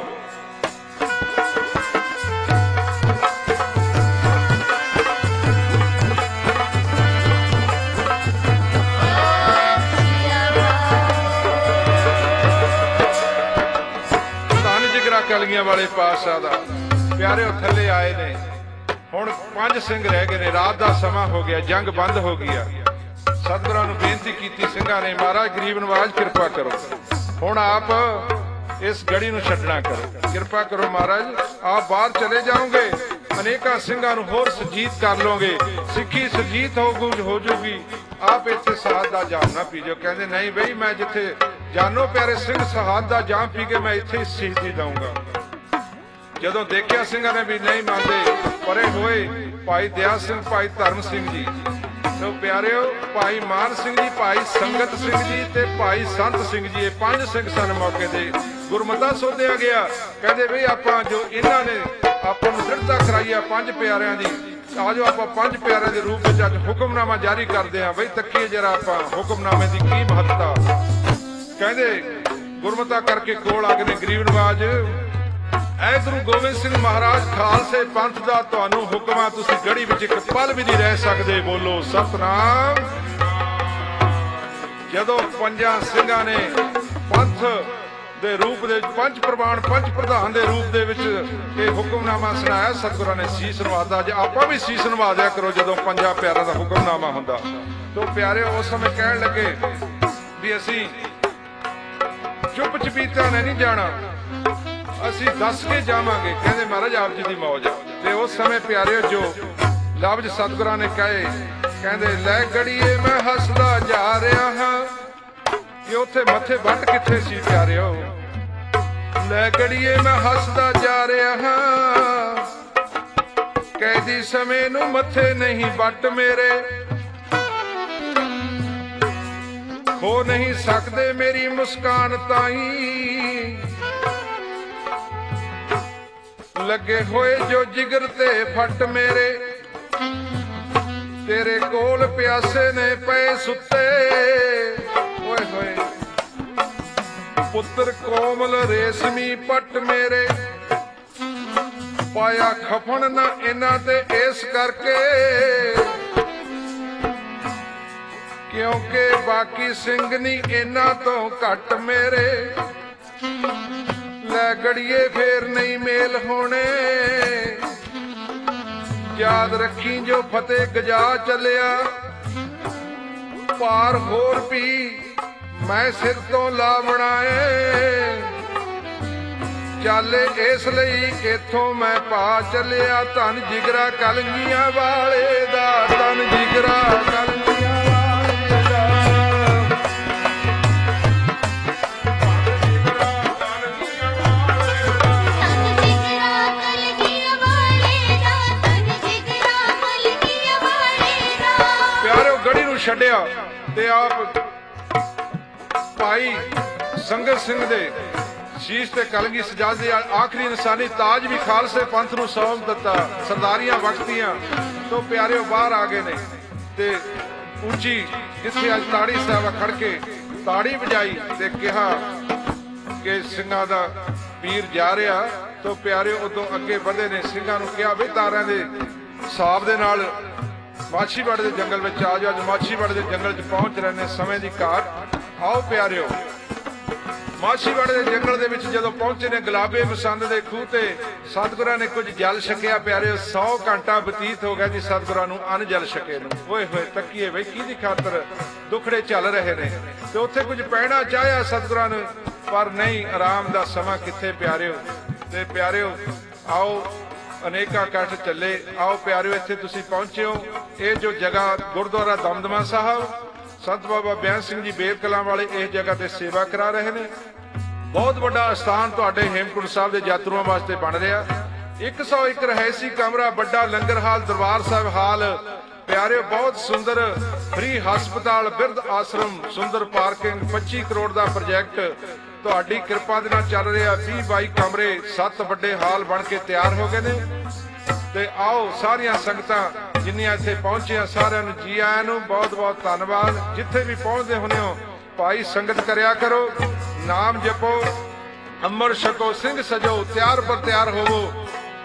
ਕਲਗੀਆਂ ਵਾਲੇ ਪਾਤਸ਼ਾਹ ਦਾ ਪਿਆਰਿਓ ਥੱਲੇ ਆਏ ਨੇ। ਹੁਣ 5 ਸਿੰਘ ਰਹਿ ਗਏ ਨੇ। ਰਾਤ ਦਾ ਸਮਾਂ ਹੋ ਗਿਆ, ਜੰਗ ਬੰਦ ਹੋ ਗਈ ਆ। ਸਤਿਗੁਰਾਂ ਨੂੰ ਬੇਨਤੀ ਕੀਤੀ ਸਿੰਘਾਂ ਨੇ, ਮਹਾਰਾਜ ਗਰੀਬਨਵਾਜ ਕਿਰਪਾ ਕਰੋ, ਹੁਣ ਆਪ ਇਸ ਗੜੀ ਨੂੰ ਛੱਡਣਾ ਕਰੋ, ਕਿਰਪਾ ਕਰੋ ਮਹਾਰਾਜ। ਆਪ ਬਾਹਰ ਚਲੇ ਜਾਓਗੇ, ਅਨੇਕਾਂ ਸਿੰਘਾਂ ਨੂੰ ਹੋਰ ਸੁਰਜੀਤ ਕਰ ਲਓਗੇ, ਸਿੱਖੀ ਸੁਰਜੀਤ ਹੋ ਜੂਗੀ। ਆਪ ਇੱਥੇ ਸ਼ਹਾਦਤ ਦਾ ਜਾਮ ਨਾ ਪੀਜੋ। ਕਹਿੰਦੇ ਨਹੀਂ ਬਈ, ਮੈਂ ਜਿੱਥੇ ਜਾਨੋ ਪਿਆਰੇ ਸਿੰਘ ਸ਼ਹਾਦਤ ਦਾ ਜਾਮ ਪੀ ਕੇ ਮੈਂ ਇੱਥੇ ਸ਼ਹੀਦੀ ਦਊਂਗਾ। ਜਦੋਂ ਦੇਖਿਆ ਸਿੰਘਾਂ ਨੇ ਵੀ ਨਹੀਂ ਮੰਨਦੇ, ਪਰੇ ਹੋਏ ਭਾਈ ਦਿਆ ਸਿੰਘ, ਭਾਈ ਧਰਮ ਸਿੰਘ ਜੀ, ਸੋ ਪਿਆਰਿਓ ਭਾਈ ਮਾਨ ਸਿੰਘ ਜੀ, ਭਾਈ ਸੰਗਤ ਸਿੰਘ ਜੀ ਤੇ ਭਾਈ ਸੰਤ ਸਿੰਘ ਜੀ, ਇਹ 5 ਸਿੰਘ ਸਨ ਮੌਕੇ ਤੇ। ਗੁਰਮਤਾ ਸੋਧਿਆ ਗਿਆ। ਕਹਿੰਦੇ ਬਈ ਆਪਾਂ ਜੋ ਇਹਨਾਂ ਨੇ ਆਪਾਂ ਨੂੰ ਦ੍ਰਿੜਤਾ ਕਰਾਈ ਆ 5 ਪਿਆਰਿਆਂ ਦੀ, ਆਜੋ ਆਪਾਂ 5 ਪਿਆਰਿਆਂ ਦੇ ਰੂਪ ਵਿੱਚ ਅੱਜ ਹੁਕਮਨਾਮਾ ਜਾਰੀ ਕਰਦੇ ਹਾਂ। ਬਈ ਤੱਕੀਏ ਜਰਾ ਆਪਾਂ ਹੁਕਮਨਾਮੇ ਦੀ ਕੀ ਮਹੱਤਤਾ। ਕਹਿੰਦੇ ਗੁਰਮਤਾ ਕਰਕੇ ਕੋਲ ਆ ਕੇ ਗਰੀਬਨਵਾਜ, ਐ ਗੁਰੂ ਗੋਬਿੰਦ ਸਿੰਘ ਮਹਾਰਾਜ ਖਾਲਸੇ ਪੰਥ ਦਾ ਤੁਹਾਨੂੰ ਹੁਕਮ ਆ, ਤੁਸੀਂ ਗੜੀ ਵਿੱਚ ਇੱਕ ਪਲ ਵੀ ਨਹੀਂ ਰਹਿ ਸਕਦੇ। ਬੋਲੋ ਸਤਿਨਾਮ। ਜਦੋਂ ਪੰਜਾਂ ਸਿੰਘਾਂ ਨੇ ਪੰਥ ਦੇ ਰੂਪ ਦੇ ਪੰਜ ਪ੍ਰਵਾਨ ਪੰਜ ਪ੍ਰਧਾਨ ਦੇ ਰੂਪ ਦੇ ਵਿੱਚ ਇਹ ਹੁਕਮਨਾਮਾ ਸੁਣਾਇਆ, ਸਤਿਗੁਰਾਂ ਨੇ ਸੀਸ ਨਵਾਦਾ। ਜੇ ਆਪਾਂ ਵੀ ਸੀਸ ਨਵਾ ਦਿਆ ਕਰੋ ਜਦੋਂ ਪੰਜਾਂ ਪਿਆਰਿਆਂ ਦਾ ਹੁਕਮਨਾਮਾ ਹੁੰਦਾ। ਤੋ ਪਿਆਰੇ ਉਸ ਸਮੇਂ ਕਹਿਣ ਲੱਗੇ ਵੀ ਅਸੀਂ ਚੁੱਪ ਚਪੀਤਾ ਨਹੀਂ ਜਾਣਾ, ਅਸੀਂ ਦੱਸ ਕੇ ਜਾਵਾਂਗੇ। ਕਹਿੰਦੇ ਮਹਾਰਾਜ ਆਪ ਜੀ ਦੀ ਮੌਜ ਆ। ਤੇ ਉਸ ਸਮੇਂ ਪਿਆਰਿਓ ਜੋ ਲਫ਼ਜ਼ ਸਤਿਗੁਰਾਂ ਨੇ ਕਹੇ, ਕਹਿੰਦੇ ਲੈ ਗੜੀਏ ਮੈਂ ਹੱਸਦਾ ਜਾ ਰਿਹਾ ਹਾਂ, ਕਿ ਉੱਥੇ ਮੱਥੇ ਵੱਟ ਕਿੱਥੇ ਸੀ ਪਿਆਰਿਓ। ਲੈ ਗੜੀਏ ਮੈਂ ਹੱਸਦਾ ਜਾ ਰਿਹਾ ਹਾਂ, ਕੈਦੀ ਸਮੇਂ ਨੂੰ ਮੱਥੇ ਨਹੀਂ ਵੱਟ ਮੇਰੇ, ਖੋ ਨਹੀਂ ਸਕਦੇ ਮੇਰੀ ਮੁਸਕਾਨ ਤਾਈਂ, ਲੱਗੇ ਹੋਏ ਜੋ ਜਿਗਰ ਤੇ ਫੱਟ ਮੇਰੇ, ਤੇਰੇ ਕੋਲ ਪਿਆਸੇ ਨੇ ਪਏ ਸੁੱਤੇ। ਓਏ ਹੋਏ ਪੁੱਤਰ ਕੋਮਲ ਰੇਸ਼ਮੀ ਪੱਟ ਮੇਰੇ, ਪਾਇਆ ਖਫਣ ਨਾ ਇਹਨਾਂ ਤੇ ਇਸ ਕਰਕੇ, ਕਿਉਂਕਿ ਬਾਕੀ ਸਿੰਘ ਨਹੀਂ ਇਹਨਾਂ ਤੋਂ ਘੱਟ ਮੇਰੇ। ਲੈ ਗੜੀਏ ਫੇਰ ਨਹੀਂ ਮੇਲ ਹੋਣੇ, ਯਾਦ ਰੱਖੀ ਜੋ ਫਤਿਹ ਗਜਾ ਚੱਲਿਆ, ਪਾਰ ਹੋਰ ਵੀ ਮੈਂ ਸਿਰ ਤੋਂ ਲਾ ਬਣਾਏ, ਚੱਲੇ ਇਸ ਲਈ ਇਥੋਂ ਮੈਂ ਪਾ ਚੱਲਿਆ। ਧੰਨ ਜਿਗਰਾ ਕਲਗੀਆਂ ਵਾਲੇ ਦਾ, ਧੰਨ ਜਿਗਰਾ ਕਲਗੀਆਂ ਵਾਲੇ ਦਾ। ਪਿਆਰਿਓ ਗੜੀ ਨੂੰ ਛੱਡਿਆ ਤੇ ਆਪ ਭਾਈ ਸੰਗਤ ਸਿੰਘ ਦੇ ਸ਼ੀਸ਼ ਤੇ ਕਲਗੀ ਸਜਾ ਦੇ ਆਖਰੀ ਇਨਸਾਨੀ ਤਾਜ ਵੀ ਖਾਲਸੇ ਪੰਥ ਨੂੰ ਸੌਂਪ ਦਿੱਤਾ। ਸਰਦਾਰੀਆਂ ਵਕਤੀਆਂ ਤੋਂ ਪਿਆਰਿਓ ਬਾਹਰ ਆ ਗਏ ਨੇ ਤੇ ਉੱਚੀ ਜਿੱਥੇ ਅੱਜ ਤਾੜੀ ਸਾਹਿਬ ਖੜ ਕੇ ਤਾੜੀ ਵਜਾਈ ਤੇ ਕਿਹਾ ਕਿ ਸਿੰਘਾਂ ਦਾ ਵੀਰ ਜਾ ਰਿਹਾ। ਤੋਂ ਪਿਆਰਿਓ ਉਦੋਂ ਅੱਗੇ ਵਧੇ ਨੇ, ਸਿੰਘਾਂ ਨੂੰ ਕਿਹਾ ਵੀ ਤਾਰਿਆਂ ਦੇ ਹਿਸਾਬ ਦੇ ਨਾਲ ਮਾਛੀਵਾੜੇ ਦੇ ਜੰਗਲ ਵਿੱਚ ਆ ਜਾਓ। ਅੱਜ ਮਾਛੀਵਾੜੇ ਦੇ ਜੰਗਲ 'ਚ ਪਹੁੰਚ ਰਹੇ ਨੇ, ਸਮੇਂ ਦੀ ਘਾਟ। ਆਓ ਪਿਆਰਿਓ ਮਾਛੀਵਾੜੇ ਦੇ ਜੰਗਲ ਦੇ ਵਿੱਚ ਜਦੋਂ ਪਹੁੰਚੇ ਨੇ, ਗੁਲਾਬੇ ਮਸੰਦ ਦੇ ਖੂਹ ਤੇ ਸਤਿਗੁਰਾਂ ਨੇ ਕੁਝ ਜਲ ਛਕਿਆ। ਪਿਆਰਿਓ 100 ਘੰਟਾ ਬਤੀਤ ਹੋ ਗਿਆ ਜੀ ਸਤਿਗੁਰਾਂ ਨੂੰ ਅਨ ਜਲ ਛਕੇ ਨੂੰ। ਓਏ ਹੋਏ ਤੱਕੀਏ ਬਈ ਕਿਹਦੀ ਖਾਤਰ ਦੁਖੜੇ ਚੱਲ ਰਹੇ ਨੇ। ਤੇ ਉੱਥੇ ਕੁਝ ਪੈਣਾ ਚਾਹਿਆ ਸਤਿਗੁਰਾਂ ਨੇ, ਪਰ ਨਹੀਂ, ਆਰਾਮ ਦਾ ਸਮਾਂ ਕਿੱਥੇ ਪਿਆਰਿਓ। ਤੇ ਪਿਆਰਿਓ ਆਓ ਅਨੇਕਾਂ ਇਕੱਠ ਚੱਲੇ। ਆਓ ਪਿਆਰਿਓ ਇੱਥੇ ਤੁਸੀਂ ਪਹੁੰਚੇ ਹੋ। ਇਹ ਜੋ ਜਗ੍ਹਾ ਗੁਰਦੁਆਰਾ ਦਮਦਮਾ ਸਾਹਿਬ, ਸੰਤ ਬਾਬਾ ਬੇਅੰਤ ਸਿੰਘ ਜੀ ਬੇਰ ਕਲਾਂ ਵਾਲੇ ਇਸ ਜਗ੍ਹਾ ਤੇ ਸੇਵਾ ਕਰਾ ਰਹੇ ਨੇ। ਬਹੁਤ ਵੱਡਾ ਸਥਾਨ ਤੁਹਾਡੇ ਹੇਮਕੁੰਟ ਸਾਹਿਬ ਦੇ ਯਾਤਰੂਆਂ ਵਾਸਤੇ ਬਣ ਰਿਹਾ। 101 ਰਹਿਸੀ ਕਮਰਾ, ਵੱਡਾ ਲੰਗਰ ਹਾਲ, ਦਰਬਾਰ ਸਾਹਿਬ ਹਾਲ। ਪਿਆਰਿਓ ਬਹੁਤ ਸੁੰਦਰ ਫ੍ਰੀ ਹਸਪਤਾਲ, ਬਿਰਧ ਆਸ਼ਰਮ, ਸੁੰਦਰ ਪਾਰਕਿੰਗ, 25 ਕਰੋੜ ਦਾ ਪ੍ਰੋਜੈਕਟ ਤੁਹਾਡੀ ਕਿਰਪਾ ਦੇ ਨਾਲ ਚੱਲ ਰਿਹਾ। 20-22 ਕਮਰੇ, 7 ਵੱਡੇ ਹਾਲ ਬਣ ਕੇ ਤਿਆਰ ਹੋ ਗਏ ਨੇ। ਤੇ ਆਓ ਸਾਰੀਆਂ ਸੰਗਤਾਂ ਜਿੰਨੀਆਂ ਇੱਥੇ ਪਹੁੰਚੀਆਂ ਸਾਰਿਆਂ ਨੂੰ ਜੀ ਆਇਆਂ ਨੂੰ ਬਹੁਤ ਬਹੁਤ ਧੰਨਵਾਦ। ਜਿੱਥੇ ਵੀ ਪਹੁੰਚਦੇ ਹੁੰਦੇ ਹੋ ਭਾਈ ਸੰਗਤ ਕਰਿਆ ਕਰੋ, ਨਾਮ ਜਪੋ, ਅੰਮ੍ਰਿਤ ਛਕੋ, ਸਿੰਘ ਸਜੋ, ਤਿਆਰ ਪਰ ਤਿਆਰ ਹੋਵੋ,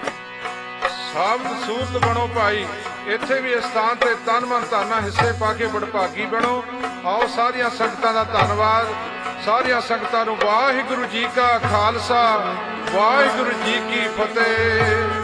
ਸਾਬਤ ਸੂਰਤ ਬਣੋ ਭਾਈ। ਇੱਥੇ ਵੀ ਇਸ ਸਥਾਨ ਤੇ ਤਨ ਮਨ ਧਨ ਹਿੱਸੇ ਪਾ ਕੇ ਵਡਭਾਗੀ ਬਣੋ। ਆਓ ਸਾਰੀਆਂ ਸੰਗਤਾਂ ਦਾ ਧੰਨਵਾਦ। ਸਾਰੀਆਂ ਸੰਗਤਾਂ ਨੂੰ ਵਾਹਿਗੁਰੂ ਜੀ ਕਾ ਖਾਲਸਾ, ਵਾਹਿਗੁਰੂ ਜੀ ਕੀ ਫਤਿਹ।